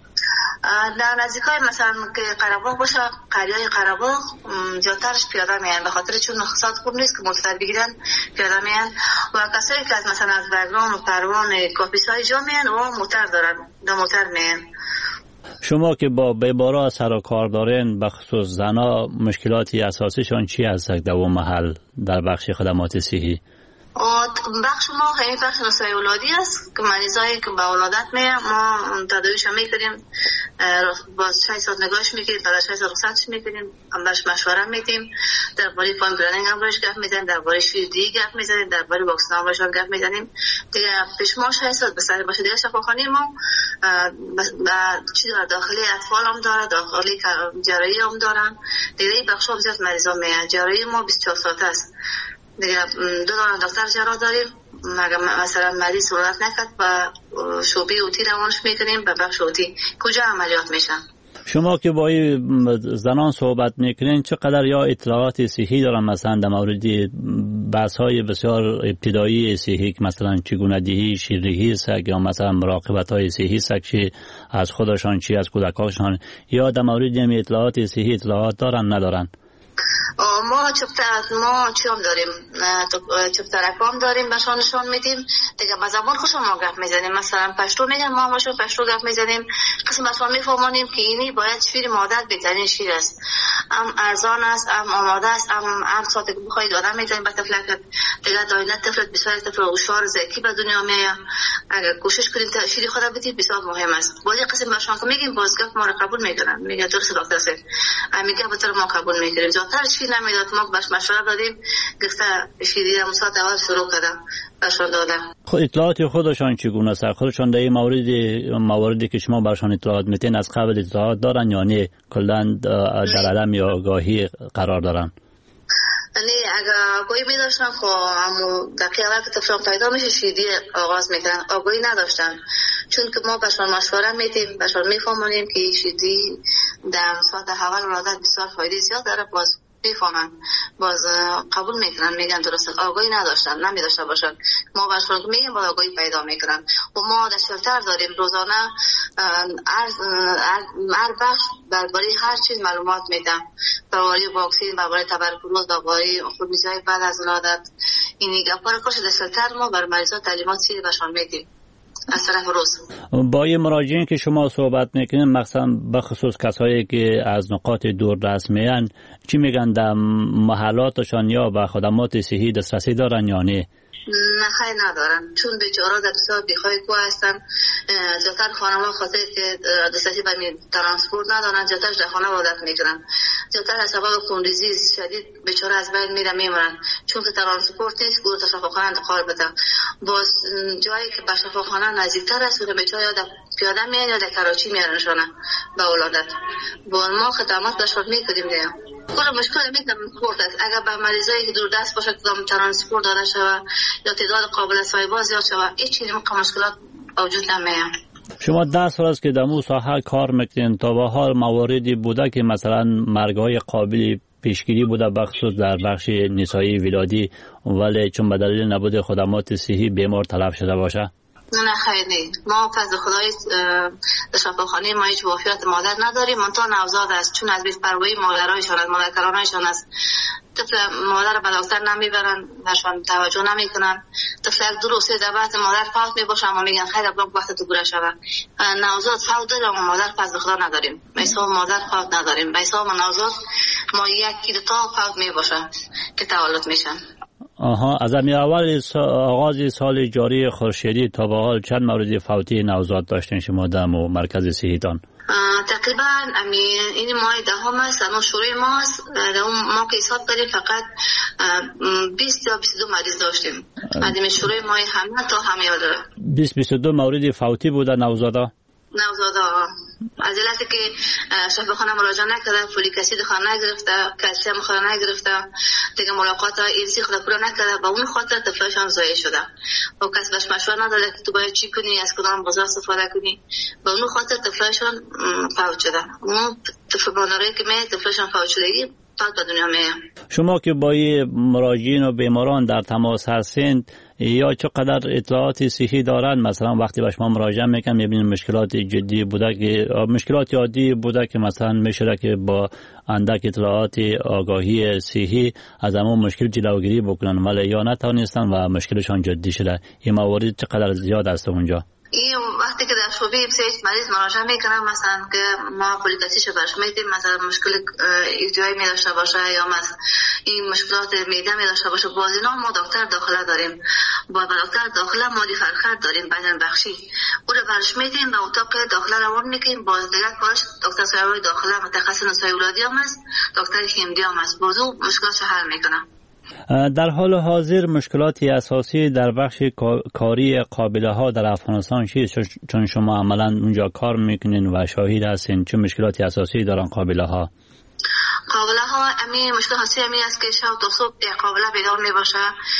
در نزدیکای مثلا که قره‌باغ باشه، قریه‌های قره‌باغ زیادترش پیاده میان به خاطر چون اقتصاد خوب نیست که موتور بگیرن پیاده میان و کسایی که از مثلا از بگرام و پروان کاپیسای جا میان و موتر دارن در موتر میان. شما که با بیمارا سر و کار دارین به خصوص زنا مشکلاتی اساسیشان چی هست در اون محل در بخش خدمات صحی؟ بخش ما همین بخش نسای ولادی است که مریضایی که به ولادت میان ما تداویش میکنیم، باز 6 ساعت نگاهش میکنیم، بعد 6 ساعت رخصتش میکنیم، هم بهش مشوره میدیم، درباره فامیل پلنینگ هم باش گپ میزنیم، درباره شیردی گپ میزنیم، درباره واکسن هم باش گپ میزنیم دیگه. پیش ما 6 ساعت بسر باشه دیگه. شفاخانه ما چی داره؟ داخلی اطفال هم داره، داخلی جراحی هم دارن دیگه. بخش ها بسیار مریضا میان. جراحی ما 24 ساعت است دیگه. 2 دکتر جراح داریم. مثلا مریض ولادت نکرد و شعبه اوتی روانش میکنیم به بخش اوتی کجا عملیات میشن. شما که با زنان صحبت میکنین چقدر یا اطلاعات صحی دارن مثلا در مورد بحث های بسیار ابتدایی صحی که مثلا چگونگی شیردهی است یا مثلا مراقبت های صحی است که از خودشان چی از کودکانشان، یا در مورد این اطلاعات صحی اطلاعات دارن ندارن؟ ما چی هم داریم؟ چپترک هم داریم بهشان نشان میدیم دیگه. با زبان خوش ما گپ میزنیم، مثلا پشتو میگن ما باشو پشتو گپ میزنیم. قسم بهشان میفهمانیم که اینی باید شیر مادر بهترین شیر است، هم ارزان است، هم آماده است، هم ساعت که بخواید آدم میزنیم به طفلک دیگه. دایره طفلت بسیار طفل هوشیار ذکی به دنیا میاد. اگر کوشش کنیم تا شیر خود بدید بسیار مهم است. باید قسم بهشان که میگیم باز گپ ما رو قبول میکنن، میگه درست دکتر صاحب میگه به طور ما قبول میکنیم. زیادتر شیر نمیداد، ما باش مشوره دادیم گفته شیری هم ساعت اول شروع کردم بهشان دادم. خود اطلاعات خودشان چگونه است؟ خودشان در این مواردی که شما برشان اطلاعات میتین از قبل اطلاعات دارن یا نه کلا در عدم یا آگاهی قرار دارن؟ نه اگر آگاهی میداشتن خب همون دقیقه اول که طفلان پیدا میشه شیری آغاز میکنن. آگاهی نداشتن چون که ما بهشان مشوره میدیم، بهشان میفهمونیم که شیری در ساعت اول ولادت بسیار فایده زیاد داره. باز میفهمن، باز قبول میکنن، میگن درست. آگاهی نداشتن، نمیداشته باشن. ما بهشون میگیم با آگاهی پیدا میکنن. و ما در شلتر داریم روزانه هر بخش درباره هر چیز معلومات میدم، درباره واکسن، درباره تبرکلوز، درباره خونریزی‌های بعد از ولادت. این گپا رو کاش در شلتر ما بر مریضا تعلیمات سیری بهشون میدیم از طرف روز. با این مراجعین که شما صحبت میکنید مثلا به خصوص کسایی که از نقاط دور دست میان چی میگن؟ در محلاتشان یا به خدمات صحی دسترسی دارن یا نه؟ نه خیلی ندارن، چون بیچاره در بسیار بیخواه کو هستن. زیادتر خانم‌ها خاطر که دسترسی به ترانسپورت ندارن زیادتر در خانه عادت میکنن. زیادتر از سبب خونریزی شدید بیچاره از بین میمونن، چون که ترانسپورت نیست گروه تا شفاخانه انتقال بدن. باز جایی که به شفاخانه نزدیکتر است و بیچاره یا پیاده میان یا در کراچی میارنشانه به ولادت. با ما خدمات داشت میکنیم دیگه. کل مشکل ترانسپورت است. اگر به مریضایی که دور دست باشه کدام ترانسپورت داده شود یا تعداد قابل استفاده زیاد شود، هیچ چیزی مشکلات وجود نمیاد. شما 10 سال است که در اون ساحه کار میکنین، تا به حال مواردی بوده که مثلا مرگ‌های قابل پیشگیری بوده بخصوص در بخش نسایی ولادی ولی چون به دلیل نبود خدمات صحی بیمار تلف شده باشه؟ نه خیلی ما فضل خدای شفاخانه ما هیچ وافیات مادر نداریم. منتها نوزاد است، چون از بیش پروایی مادرایشان از مادرکرانایشان است. طفل مادر به دکتر نمیبرن، برشان توجه نمیکنن. طفل یک دو روز بعد مادر فوت میباشه اما میگن خیر ابراک وقت تو گوره شوه. نوزاد فوت داره اما مادر فضل خدا نداریم. مثلا مادر فوت نداریم. مثلا نوزاد ما یکی دو تا فوت میباشه که تولد میشن. آها، از اول آغاز سال جاری خورشیدی تا به حال چند مورد فوتی نوزاد داشتین شما در مرکز صحیتان؟ تقریبا این ماه دهم است، اما شروع ماست. در اون ما که حساب کردیم فقط 20 یا 22 مریض داشتیم. از شروع ماه همه تا همه داره 20-22 مورد فوتی بوده نوزادا. از علتی که شفاخانه مراجعه نکرده، فولیک اسید خود نگرفته، کلسیم خود نگرفته، دیگه ملاقات ایزی خود پورا نکرده، با اون خاطر طفلشان ضایع شده. و کس بهش مشوره نداده که تو باید چی کنی، از کدام بازار استفاده کنی. با اون خاطر طفلشان فوت شده. اون طفل مادری که طفلشان فوت شدگی فوت به دنیا میاد. شما که با مراجعین و بیماران در تماس هستین یا چقدر اطلاعات صحی دارن؟ مثلا وقتی به شما مراجعه میکنن میبینید مشکلات جدی بوده که مشکلات عادی بوده که مثلا میشه که با اندک اطلاعات آگاهی صحی از همون مشکل جلوگیری بکنن ولی یا نتونستن و مشکلشان جدی شده. این موارد چقدر زیاد است اونجا؟ این وقتی که در شعبه بسیج مریض مراجعه میکنم مثلا که ما فولیک اسیدش برش میدیم، مثلا مشکل ایجایی می داشته باشه یا مثلا این مشکلات معده می داشته باشه، باز اینا ما دکتر داخله داریم. با دکتر داخله ما فرخت داریم بدن بخشی، او رو برش میدیم و اتاق داخله روان میکنیم. باز دیگه کارش دکتر سیاوری داخله متخصص نسای ولادی هم است، دکتر هیمدی هم است، بازو مشکلاتش حل میکنه. در حال حاضر مشکلاتی اساسی در بخش کاری قابله ها در افغانستان چیست؟ چون شما عملا اونجا کار میکنین و شاهد هستین، چه مشکلاتی اساسی دارن قابله ها؟ قابله ها مشکل خاصی است که شب تا صبح قابله بیدار میباشه،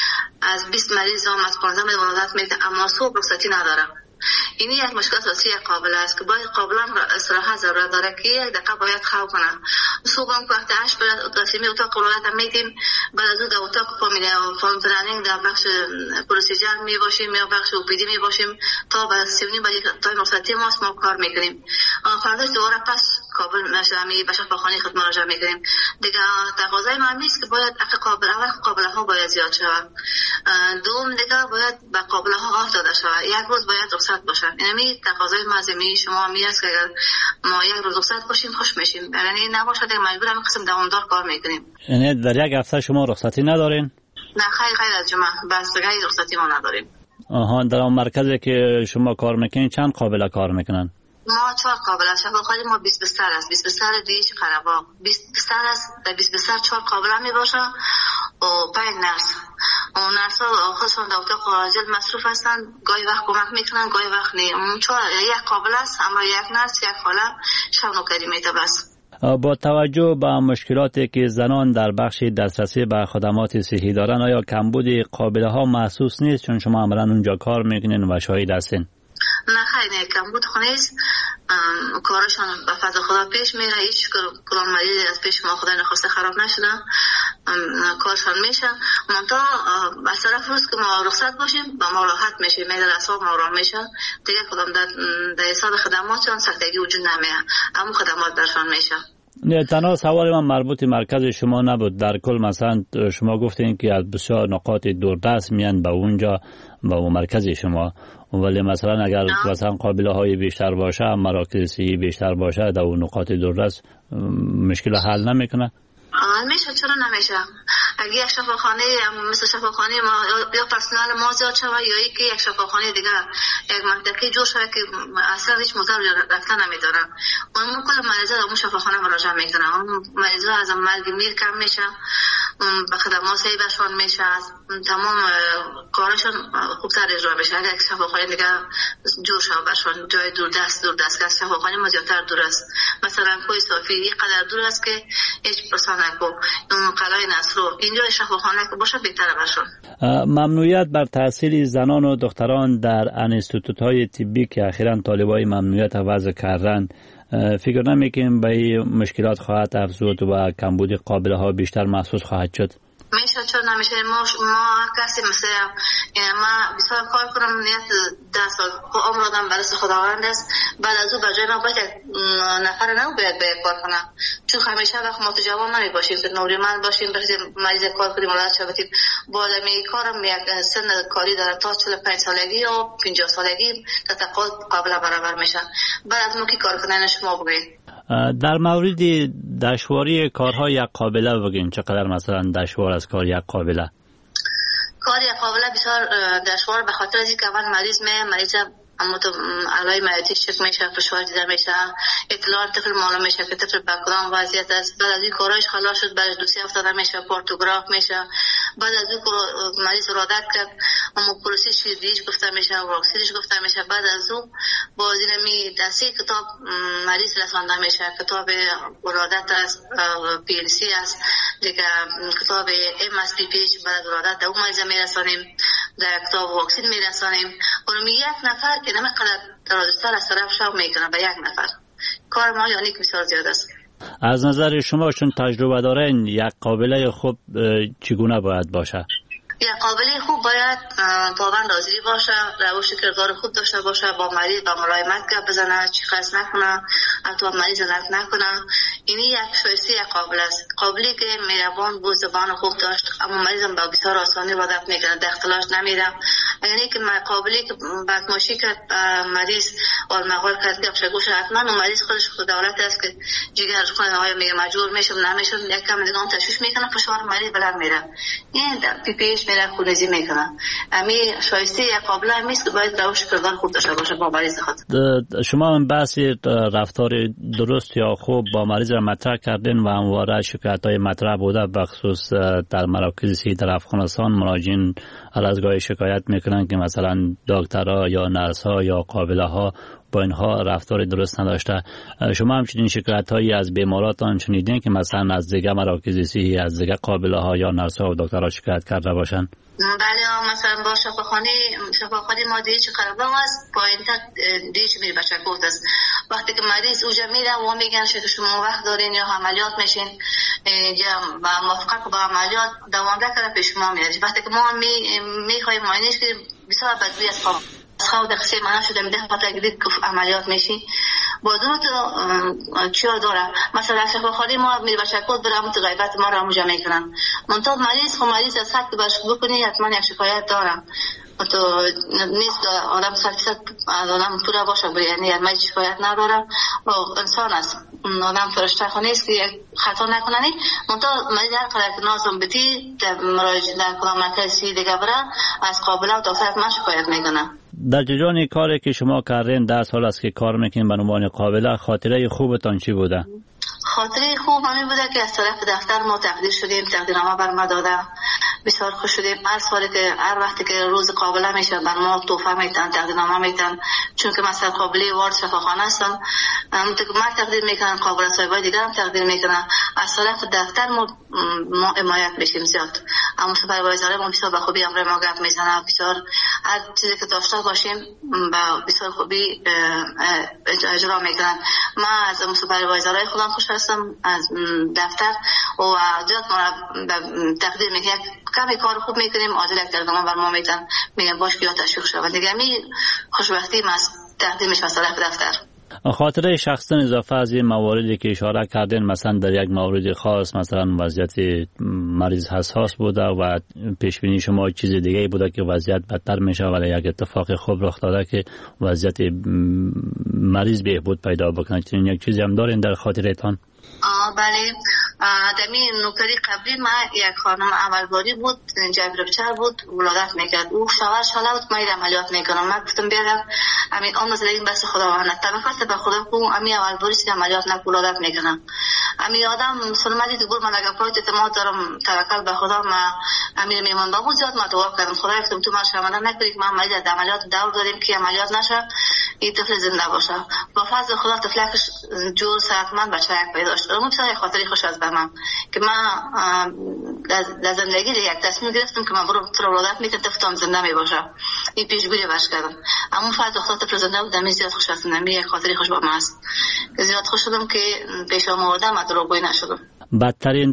از 20 مریض هم از 15 مریض ولادت میده اما صبح رخصتی نداره. این یک مشکل اساسی قابله است که باید قابله استراحت ضرورت داره که یک دقیقه باید خواب کنه. صبح هم وقت 8 تصمیم اتاق ولادت هم میدیم، بعد از اون در اتاق فامیلی و فامیل پلنینگ در بخش پروسیجر می باشیم یا بخش اوپیدی می باشیم تا بعد 3:30 بجه تا رخصتی ماست ما کار میکنیم. فرداش دوباره پس کابل مشامی به شفاخانه خود مراجعه میکنیم. دیگه تقاضای ما است که باید قابله ها باید زیاد شود. دوم دیگه باید به قابله ها آف داده شود، یک روز باید رخصت باشه. یعنی تقاضای مازمی شما می است که اگر ما یک روز رخصت باشیم خوش میشیم، یعنی نباشه دیگه مجبور هم قسم دوامدار کار میکنیم. یعنی در یک هفته شما رخصتی ندارین؟ نه خیر از جمعه بس دیگه رخصتی ما نداریم. آها، در اون مرکزی که شما کار میکنین چند قابله کار میکنن؟ ما 4 قابله شفاخانه ما 20 بستر است، 20 بستر دیش قرباق 20 بستر است، در 20 بستر 4 قابله می باشه و 5 نرس. و نرس ها خودشون در اتاق عاجل مصروف هستن، گاهی وقت کمک میکنن گاهی وقت نه. 4 یک قابله است اما یک نرس یک خاله شب نوکری میده بس. با توجه به مشکلاتی که زنان در بخش دسترسی به خدمات صحی دارن آیا کمبود قابله ها محسوس نیست چون شما عملاً اونجا کار میکنین و شاهد هستین؟ نه خیلی کمبود خونیست، کارشان به فضل خدا پیش میره، هیچ کلان مریضی از پیش ما خدای نخواسته خراب نشده، کارشان میشه. منتها از طرف روز که ما رخصت باشیم با ما راحت میشه، میدر اصاب ما آرام میشه دیگه، کدام در حساب خدماتشان سختگی وجود نمیه، همون خدمات درشان میشه. نه، تنها سوال من مربوط مرکز شما نبود. در کل مثلا شما گفتین که از بسیار نقاط دوردست میان به اونجا به مرکز شما، ولی مثلا اگر مثلا قابله های بیشتر باشه، مراکز صحی بیشتر باشه در اون نقاط دوردست مشکل حل نمیکنه؟ میشه، چرا نمیشه؟ اگه یک شفاخانه مثل شفاخانه ما یا پرسنل ما زیاد شوه یا یک شفاخانه دیگه یک منطقه جور شوه که اصلا هیچ موضوع رفتن نمیداره، اون کل مریضا اون شفاخانه مراجعه میکنه، اون مریضا از مرگ میر کم میشه، به خدمات صحیح بهشون میشه، تمام کارشون خوبتر اجرا بشه. اگه یک شفاخانه دیگه جور شوه بهشون جای دوردست که شفاخانه ما زیادتر دور است، مثلا کوی صافی اینقدر دور است که هیچ پرسان نکو، اون قلعه نصر اینجا شفاخانه که باشه بهتره برشون. ممنوعیت بر تحصیل زنان و دختران در انستیتوت‌های طبی که اخیراً طالبای ممنوعیت وضع کردن، فکر نمی‌کنیم به این مشکلات خواهد افزود و کمبود قابله ها بیشتر محسوس خواهد شد؟ میشه، چرا نمیشه؟ ما کسی مثل ما بسیار کار کنم، نیت 10 سال عمر آدم برای خداوند است، بعد از او بجای ما باید نفر نو باید کار کنم، چون همیشه وقت ما تو جوان نمی باشیم که نوریمند باشیم برسیم مریض کار کنیم ولایت شبتیم بالا می کارم یک سن کاری داره تا 45 سالگی یا 50 سالگی تقاضا قابل برابر میشه. بعد از ما کی کار کنن شما بگید؟ در مورد دشواری کارهای یک قابله بگین، چقدر مثلا دشوار از کار یک قابله؟ کار یک قابله بسیار دشوار به خاطر از اینکه اول مریض اما تو علای معدی چک میشه، فشار دیده میشه، اطلاع طفل معلوم میشه که طفل به کدام وضعیت است، بعد از این کارایش خلاص شد بعد دوسی افتاده میشه، پورتوگراف میشه، بعد از این مریض رادت کرد اما پروسی شیردیش گفته میشه و واکسینش گفته میشه، بعد از اون با زیرمی دستی کتاب مریض رسانده میشه، کتاب رادت است، PLC است دیگه، کتاب MSPP بعد از رادت در اون مریض میرسانیم، در کتاب واکسین میرسانیم، اونم یک نفر که نمیقدر درازتر از طرف شو میکنه به یک نفر. کار ما یعنی که بسیار زیاد است. از نظر شما چون تجربه دارین یک قابله خوب چگونه باید باشه؟ یک قابله خوب باید پابند حاضری باشه، روش کردار خوب داشته باشه، با مریض با ملایمت گپ بزنه، چیخاز نکنه، حتی مریض لط نکنه. این یک شایسته یک قابله است، قابلی که مهربان بود، زبان خوب داشت، اما مریض هم با بسیار آسانی رعایت میکنه، در اختلاش نمیره. اگر اینکه قابلی که بدماشی کرد مریض اور مغول کرد که افشگوش حتما و مریض خودش خود دولت است که جگر خونه های میگه مجبور میشم نمیشم، یک کم دیگه اون تشویش میکنه، فشار مریض بلند میره، این پیش میره خونریزی میکنه. امی شایسته یک قابله میست که باید روش کردار خوب داشته باشه با مریض خود. شما بحث رفتار درست یا خوب با مریض را مطرح کردین و همواره شکایت‌های مطرح بوده، بخصوص در مراکز صحی در افغانستان مراجعین از گاهی شکایت میکنن که مثلا دکترها یا نرس‌ها یا قابله‌ها با اینها رفتار درست نداشته. شما همچنین شکایت‌هایی از بیماراتان شنیدین که مثلا از دیگه مراکز صحی، از دیگه قابله‌ها یا نرس‌ها و دکترها شکایت کرده باشن؟ بله، مثلا با شفاخانه ما دیگه چه قربان است، پایین تا دیگه میره بچه کوت است. وقتی که مریض اوجا میره و میگن که شما وقت دارین یا عملیات میشین یا موافقت با عملیات دوامده کرده پیش ما میاد. وقتی که ما میخوایم معاینش که بسیار بدوی است، خود قصه معنا شده میده خاطر گرید که عملیات میشی بازون تو چیا داره. مثلا شفاخانه ما میره بچه کوت برام تو غیبت ما را مجا میکنن، منطقه مریض از حد باش بکنی حتما یک شکایت دارم تو نیست آدم 100% آدم پورا باشه بری، یعنی من شکایت ندارم و انسان است، آدم فرشته خانه است که خطا نکننی. منطقه مریض هر قدر که نازم بدی مراجعه در کدام مرکزی دیگه بره از قابله و دکتر من شکایت میکنه. در جریان کاری که شما کردین 10 سال است که کار میکنین به عنوان قابله، خاطره خوبتان چی بوده؟ خاطره خوب همین بوده که از طرف دفتر ما تقدیر شدیم، تقدیرنامه بر ما داده، بسیار خوش شدیم. هر سالی که هر وقتی که روز قابله میشه بر ما تحفه میدن، تقدیرنامه میدن، چون که مثلا قابله وارد شفاخانه هستم، من تقدیر میکنن، قابله صاحبای دیگر هم تقدیر میکنن. از طرف دفتر ما حمایت میشیم زیاد، اما سوپروایزر ما بسیار به خوبی امر ما گپ میزنه، بسیار هر چیزی که داشته باشیم با بسیار خوبی اجرا میکنن. من از سوپروایزرای خودم خوش هستم از دفتر و زیاد ما تقدیر میکنن، کمی کار خوب میکنیم، عاجل یک تقدیرنامه بر ما میدن، میگن باش بیا تشویق شو و دیگه می خوشبختی ما از تقدیم میشه از طرف دفتر. خاطره شخصا اضافه از این مواردی که اشاره کردین، مثلا در یک مورد خاص مثلا وضعیت مریض حساس بوده و پیش بینی شما چیز دیگه بوده که وضعیت بدتر میشه ولی یک اتفاق خوب رخ داده که وضعیت مریض بهبود پیدا بکنه، چنین یک چیزی هم دارین در خاطرتان؟ بله، دمی نوکری قبلی ما یک خانم اولباری بود، جبربچه بود، ولادت میکرد. او شوهرش حالا بود ما عملیات میکنم. من گفتم بیادم امین آن نزدیم بس خداوند طبقه به خدا کو امین اولباری که عملیات نک ولادت میکنم. امین آدم سلمتی تو من اگه پایت اعتماد دارم، توکل به خدا. ما امیر میمون بابو زیاد ما دعا کردم خدا گفتم تو ما شامل نکنید، ما عملیات دور داریم که عملیات نشه این طفل زنده باشه. با فضل خدا طفلکش جو صحتمند بچه یک پیدا شد. اون بسیار خاطری خوش از من که من در زندگی یک تصمیم گرفتم که من برو ولادت میکنم طفلم زنده می باشه. این پیشگویی باش کردم. اما فضل خدا طفل زنده بود، دمی زیاد خوش از من، یک خاطری خوش با من است. زیاد خوش شدم که پیش آمدم ما دروغگویی نشدم. بدترین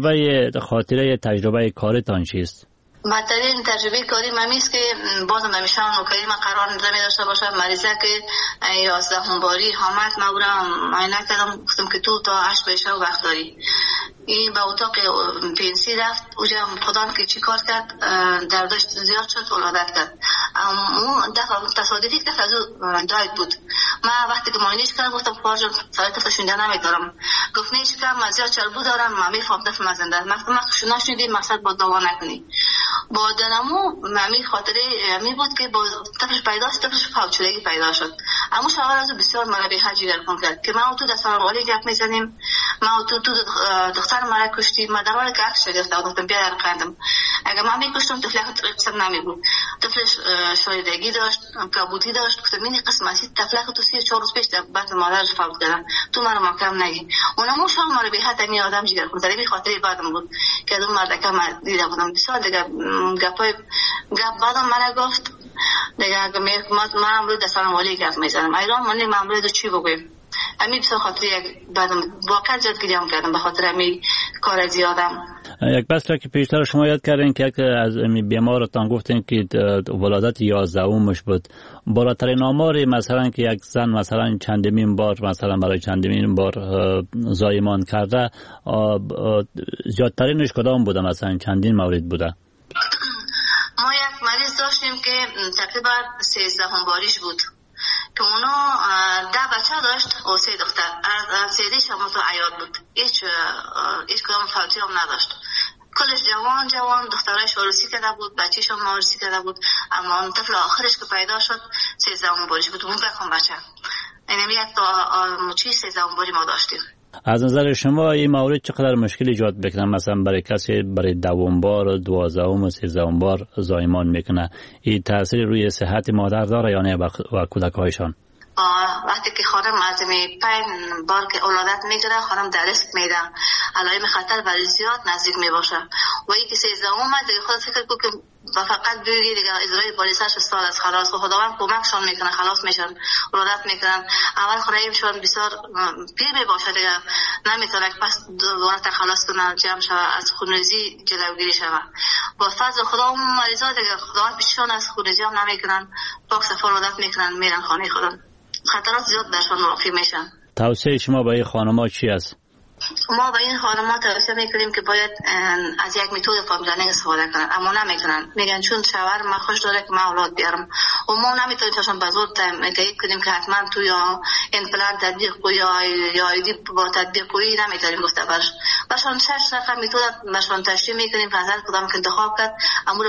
تجربه کارتان چیست؟ بدترین تجربه کاری من است که بازم همیشه نوکری من قرار نمی داشته باشم. مریضه که 11 باری حامد ما برام عینک کردم، گفتم که تو تا 8 بشه و وقت داری. این به اتاق پنسی رفت، اونجا خدا که چی کار کرد، دردش زیاد شد، ولادت کرد. اون تصادفی که از او داید بود. من وقتی که معاینش کردم گفتم خواهر سایت طفل نمیدارم. گفت نیش که من زیاد چربو دارم، من میفهم طفل مزنده. من نشنیدی مقصد با دوا نکنی. با دنمو ممی خاطره می بود که با طفلش پیدا شد، طفلش فوتشدگی پیدا شد. اما شوهر از بسیار مرا به جگر کن کرد که ما تو دستان والی گپ میزنیم، ما تو دختر مرا کشتی. ما در حالی که عکس گرفتم گفتم بیا رقندم. اگه من میکشتم طفلش قسم نمیگو. طفلش شایدگی داشت، کبودی داشت. گفتم این قسمتی طفلش تو 3-4 روز پیش بعد مادرش فوت کردن. تو مرا محکم نگی. اونمو شوهر مرا به حد می آدم جگر کن. در خاطره بعدم بود که اون مرد که من دیده بودم بسیار دیگه گپ بعدم من گفت دیگه اگه من امروز دستان والی گپ میزنم ایران من امروز چی بگویم. امی بسیار خاطر بعدم واقعا زیاد گریه کردم به خاطر امی کار زیادم. یک بس را که پیشتر شما یاد کردین که از بیمارتان گفتین که ولادت 11 بود، بالاترین آماری مثلا که یک زن مثلا چندمین بار مثلا برای چندمین بار زایمان کرده، زیادترینش کدام بوده؟ مثلا چندین مورد بوده؟ ما یک مریض داشتیم که تقریبا 13 باریش بود که اونا 10 بچه داشت و 3 دختر. از 3 هم تو عیاد بود، هیچ کدام فوتی هم نداشت. کلش جوان دخترش عروسی کرده بود، بچه‌ش هم عروسی کرده بود. اما اون طفل آخرش که پیدا شد 13 باریش بود. اون بکن بچه اینم یک تا 13 باری ما داشتیم. از نظر شما این مورد چقدر مشکل ایجاد بکنه؟ مثلا برای کسی برای 10 بار، 12 و 13 بار زایمان میکنه، این تاثیر روی صحت مادر داره یا نه و کودک‌هایشان؟ وقتی که خانم از 5 بار که ولادت میگیره خانم در ریسک میده، علائم خطر برای زیاد نزدیک میباشه. و این که 13 دیگه خود فکر کن که فقط بگی دیگه اجرای پالیساش استاد از خلاص و خداوند کمکشون میکنه، خلاص میشن، ولادت میکنن. اول خورایمشون بسیار پیر میباشه دیگه نمیتونه پس دوباره تخلص کنه، جمع شوه، از خونریزی جلوگیری شوه. با فضل خدا اون مریضا دیگه خداوند پیششون از خونریزی هم نمیکنن، پاک صفا ولادت میکنن، میرن خانه خودم. خطرات زیاد برشان واقع میشن. توصیه شما به این خانم‌ها چی است؟ ما به این خانم‌ها توصیه میکنیم که باید از یک متد فامیلینگ استفاده کنن، اما نمیکنن. میگن چون شوهر من خوش داره که من اولاد بیارم و ما نمیتونیم تاشون به زور تایید کنیم که حتما تو یا امپلنت تطبیق کنی یا ایدی با تطبیق کنی، نمیتونیم گفته برشان 6 نفر متد برشان تشریح میکنیم، فضل کدام که انتخاب کرد امور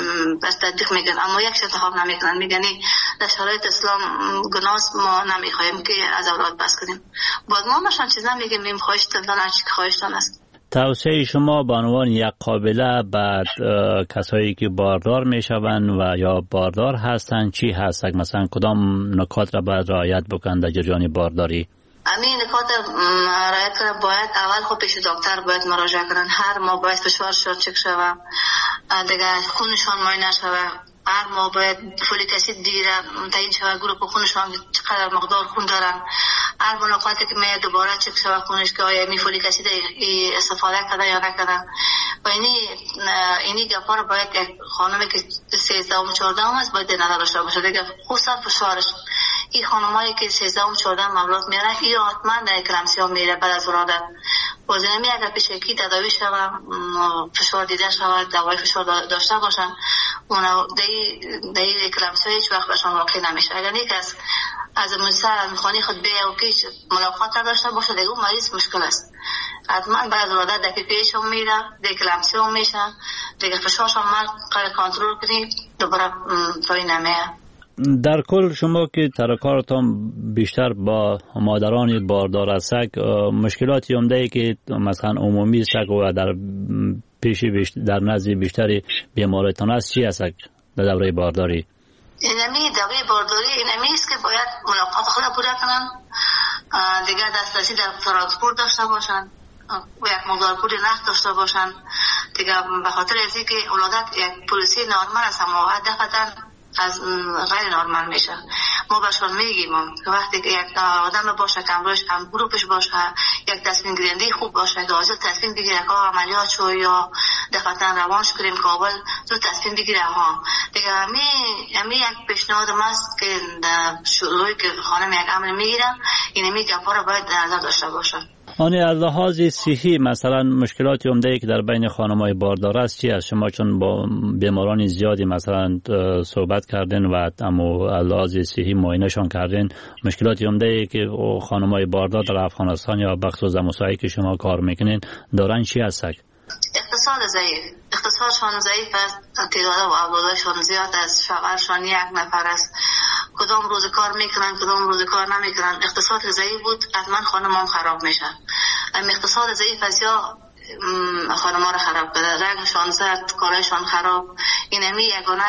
بس تطبیق میکنن، اما یک انتخاب نمیکنن. میگن در شرایط اسلام گناه ما نمیخوایم که از اولاد بس کنیم. بعد ما برشان چیز نمیگیم، میم خواهشتن خواهشتان است. توصیه شما به عنوان یک قابله بعد کسایی که باردار میشوند و یا باردار هستند چی هست؟ مثلا کدام نکات را باید رعایت بکنند در جریان بارداری؟ همین نکات رعایت کنند. باید اول خود پیش دکتر باید مراجعه کنند. هر ماه باید فشارشان چک شود، دیگه خونشان معاینه شود. هر ماه باید فولیک اسید دیگه تعیین شود، گروه خونشان چقدر مقدار خون دارن. هر ملاقاتی که میاد دوباره چک شود خونش که آیا می فولیک اسید استفاده کرده یا نکرده. و اینی گپا رو باید یک خانمی که 13 و 14 است باید نداشته باشه دیگه، خصوصا فشارش این خانمایی که 13 و 14 مولود میارن این حتما در اکلمسیا میره بعد از ولادت. بازنمی اگر پیش یکی تداوی شود، فشار دیده شود، دوای فشار داشته باشن، اونا در اکلمسیا هیچ وقت بهشان واقع نمیشه. اگر یک از میخوانی خود بیا و که ملاقات داشته باشه دیگه اون مریض مشکل است. حتما بعد از ولادت در پیش هم میره، در اکلمسیا هم میشه، دیگه فشارش هم قرار کنترل کنید دوباره پایین نمیه. در کل شما که ترکارتان بیشتر با مادران باردار هستک، مشکلاتی عمده‌ای که مثلا عمومی است و در در نزد بیشتری بیمارتان است چی است در دوره بارداری؟ اینمی دوره بارداری اینمی است که باید ملاقات خود پوره کنن، دیگه دسترسی در ترانسپورت داشته باشن و یک مقدار پول نقد داشته باشن دیگه، به خاطر از اینکه ولادت یک پروسه نرمال است اما دفعتاً از غیر نرمال میشه. ما بهشون میگیم که وقتی که یک آدم باشه که امروز هم گروپش باشه، یک تصمیم گیرنده خوب باشه که حاضر تصمیم بگیره که عملیات شو یا دفعتاً روانش کنیم کابل تو تصمیم بگیره ها دیگه. همی یک پیشنهاد است که شروعی که خانم یک عمل میگیره اینمی گپا رو باید در نظر داشته باشه. آنی از لحاظ صحی مثلا مشکلات عمده‌ای که در بین خانم‌های باردار است چی است؟ شما چون با بیماران زیادی مثلا صحبت کردین و اما از لحاظ صحی معاینه‌شان کردین، مشکلات عمده‌ای که خانم‌های باردار در افغانستان یا بخصوص مساعی که شما کار میکنین دارن چی است؟ اقتصاد ضعیف، اقتصادشان ضعیف است، تعداد و اولادشان زیاد است، شغلشان یک نفر است، کدام روز کار میکنن کدام روز کار نمیکنن. اقتصاد ضعیف بود حتما خانم هم خراب میشه. اقتصاد ضعیف است یا خانم ها رو خراب کرده، رنگشان زرد، کارایشان خراب، اینمی یگانه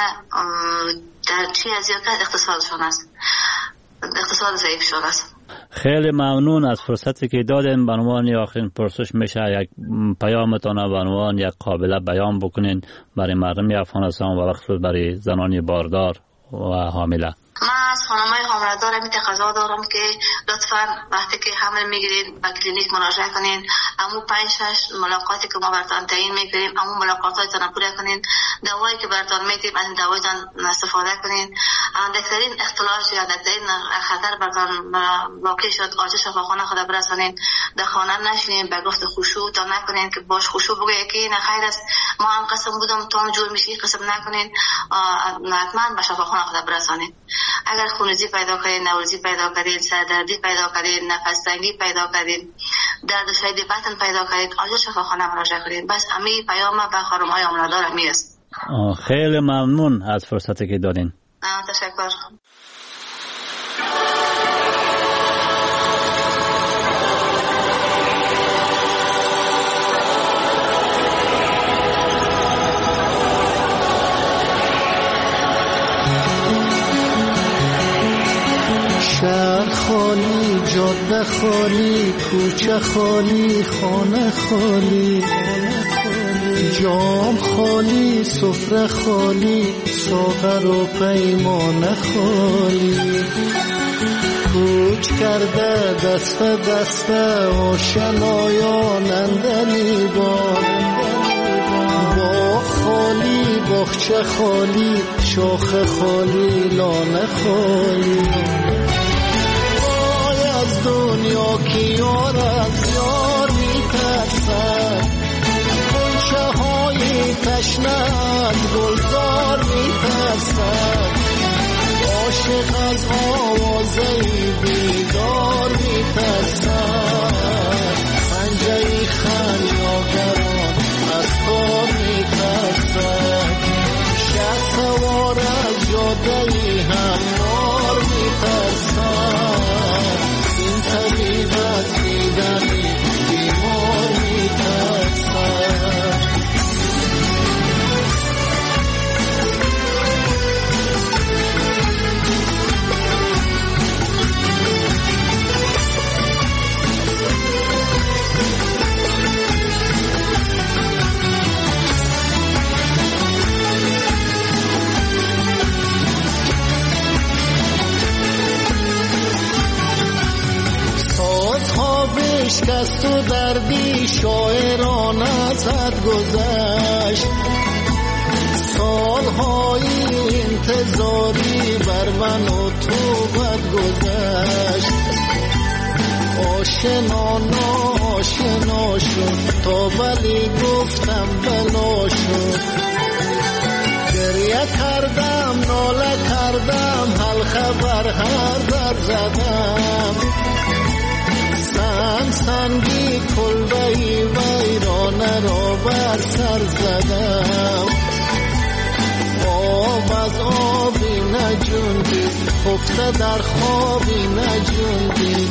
در چی از زیادتر اقتصادشان است، اقتصاد ضعیف شده است. خیلی ممنون از فرصتی که دادین. به عنوان آخرین پرسش میشه یک پیامتان به عنوان یک قابل بیان بکنین برای مردم افغانستان و بخصوص برای زنان باردار و حامله. من از خانم‌های حامله‌دار می تقاضا دارم که لطفاً وقتی که حمل میگیرید به کلینیک مراجعه کنین. امو 5-6 ملاقاتی که ما براتون تعیین میکنیم امو ملاقاتاتون پوره کنین. دوایی که براتون میدیم از دوایتون استفاده کنین. اندکترین اختلال یا اندکترین خطر براتون واقع شد آج شفاخانه خود برسانین. در خانه نشینین، به گفت خشوع تا نکنین که باش خشوع بگه که این خیر است ما هم قسم بودم تو هم جور میشی، قسم نکنین. حتما به شفاخانه خود برسانین. اگر خونریزی پیدا کردین، نوروزی پیدا کردین، سردردی پیدا کردین، نفس تنگی پیدا کردین، درد شدید بطن پیدا کردین، آجا شفاخانه مراجعه کنین. بس همه پیام به خانم‌های حامله‌دار همی است. خیلی ممنون از فرصتی که دادین. تشکر. شهر خالی، جاده خالی، کوچه خالی، خانه خالی، جام خالی، سفره خالی، ساغر و پیمانه خالی. کوچ کرده دست دسته آشنایان اندلی باغ خالی، باغچه خالی، شاخه خالی، لانه خالی. از دنیا کی یار از یار میترسد، گلچه های تشنه از گلزار میترسد، عاشق از آوازه بیدار میترسد، پنجه خریداران از کار میترسد، شهر سوار از جاده هموار میترسد، این طبیب از دیدنی بیمار میترسد. بشکست و دردی شاعران ازت گذشت، سالهای انتظاری بر من و تو بد گذشت. آشنا ناشنا شد تا ولی گفتم بلا شد. گریه کردم ناله کردم حال خبر هر در زدم. سنگی کلبهی ویرانه را بر سر زدم. آب از آبی نجوندی خفته در خوابی نجوندی.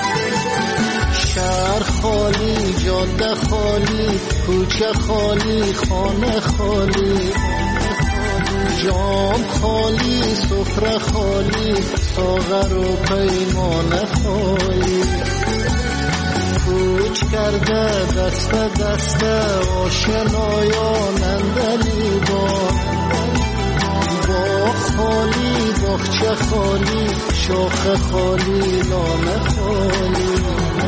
شهر خالی جاده خالی کوچه خالی خانه خالی. جام خالی سفره خالی ساغر و پیمانه خالی. کوچ کرده دست دست آشنایان اندلی باغ خالی باغچه خالی شاخه خالی لانه خالی.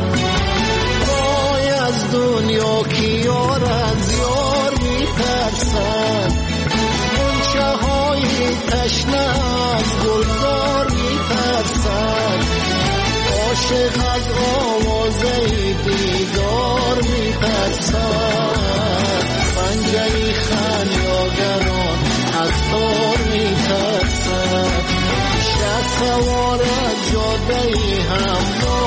وای از دنیا که یار از یار میترسد. غنچه های تشنه از گلزار میترسد. عاشق از آوازه دیدار میترسد. پنجه خمیازگران از تار میترسد. شب سوار جاده همراه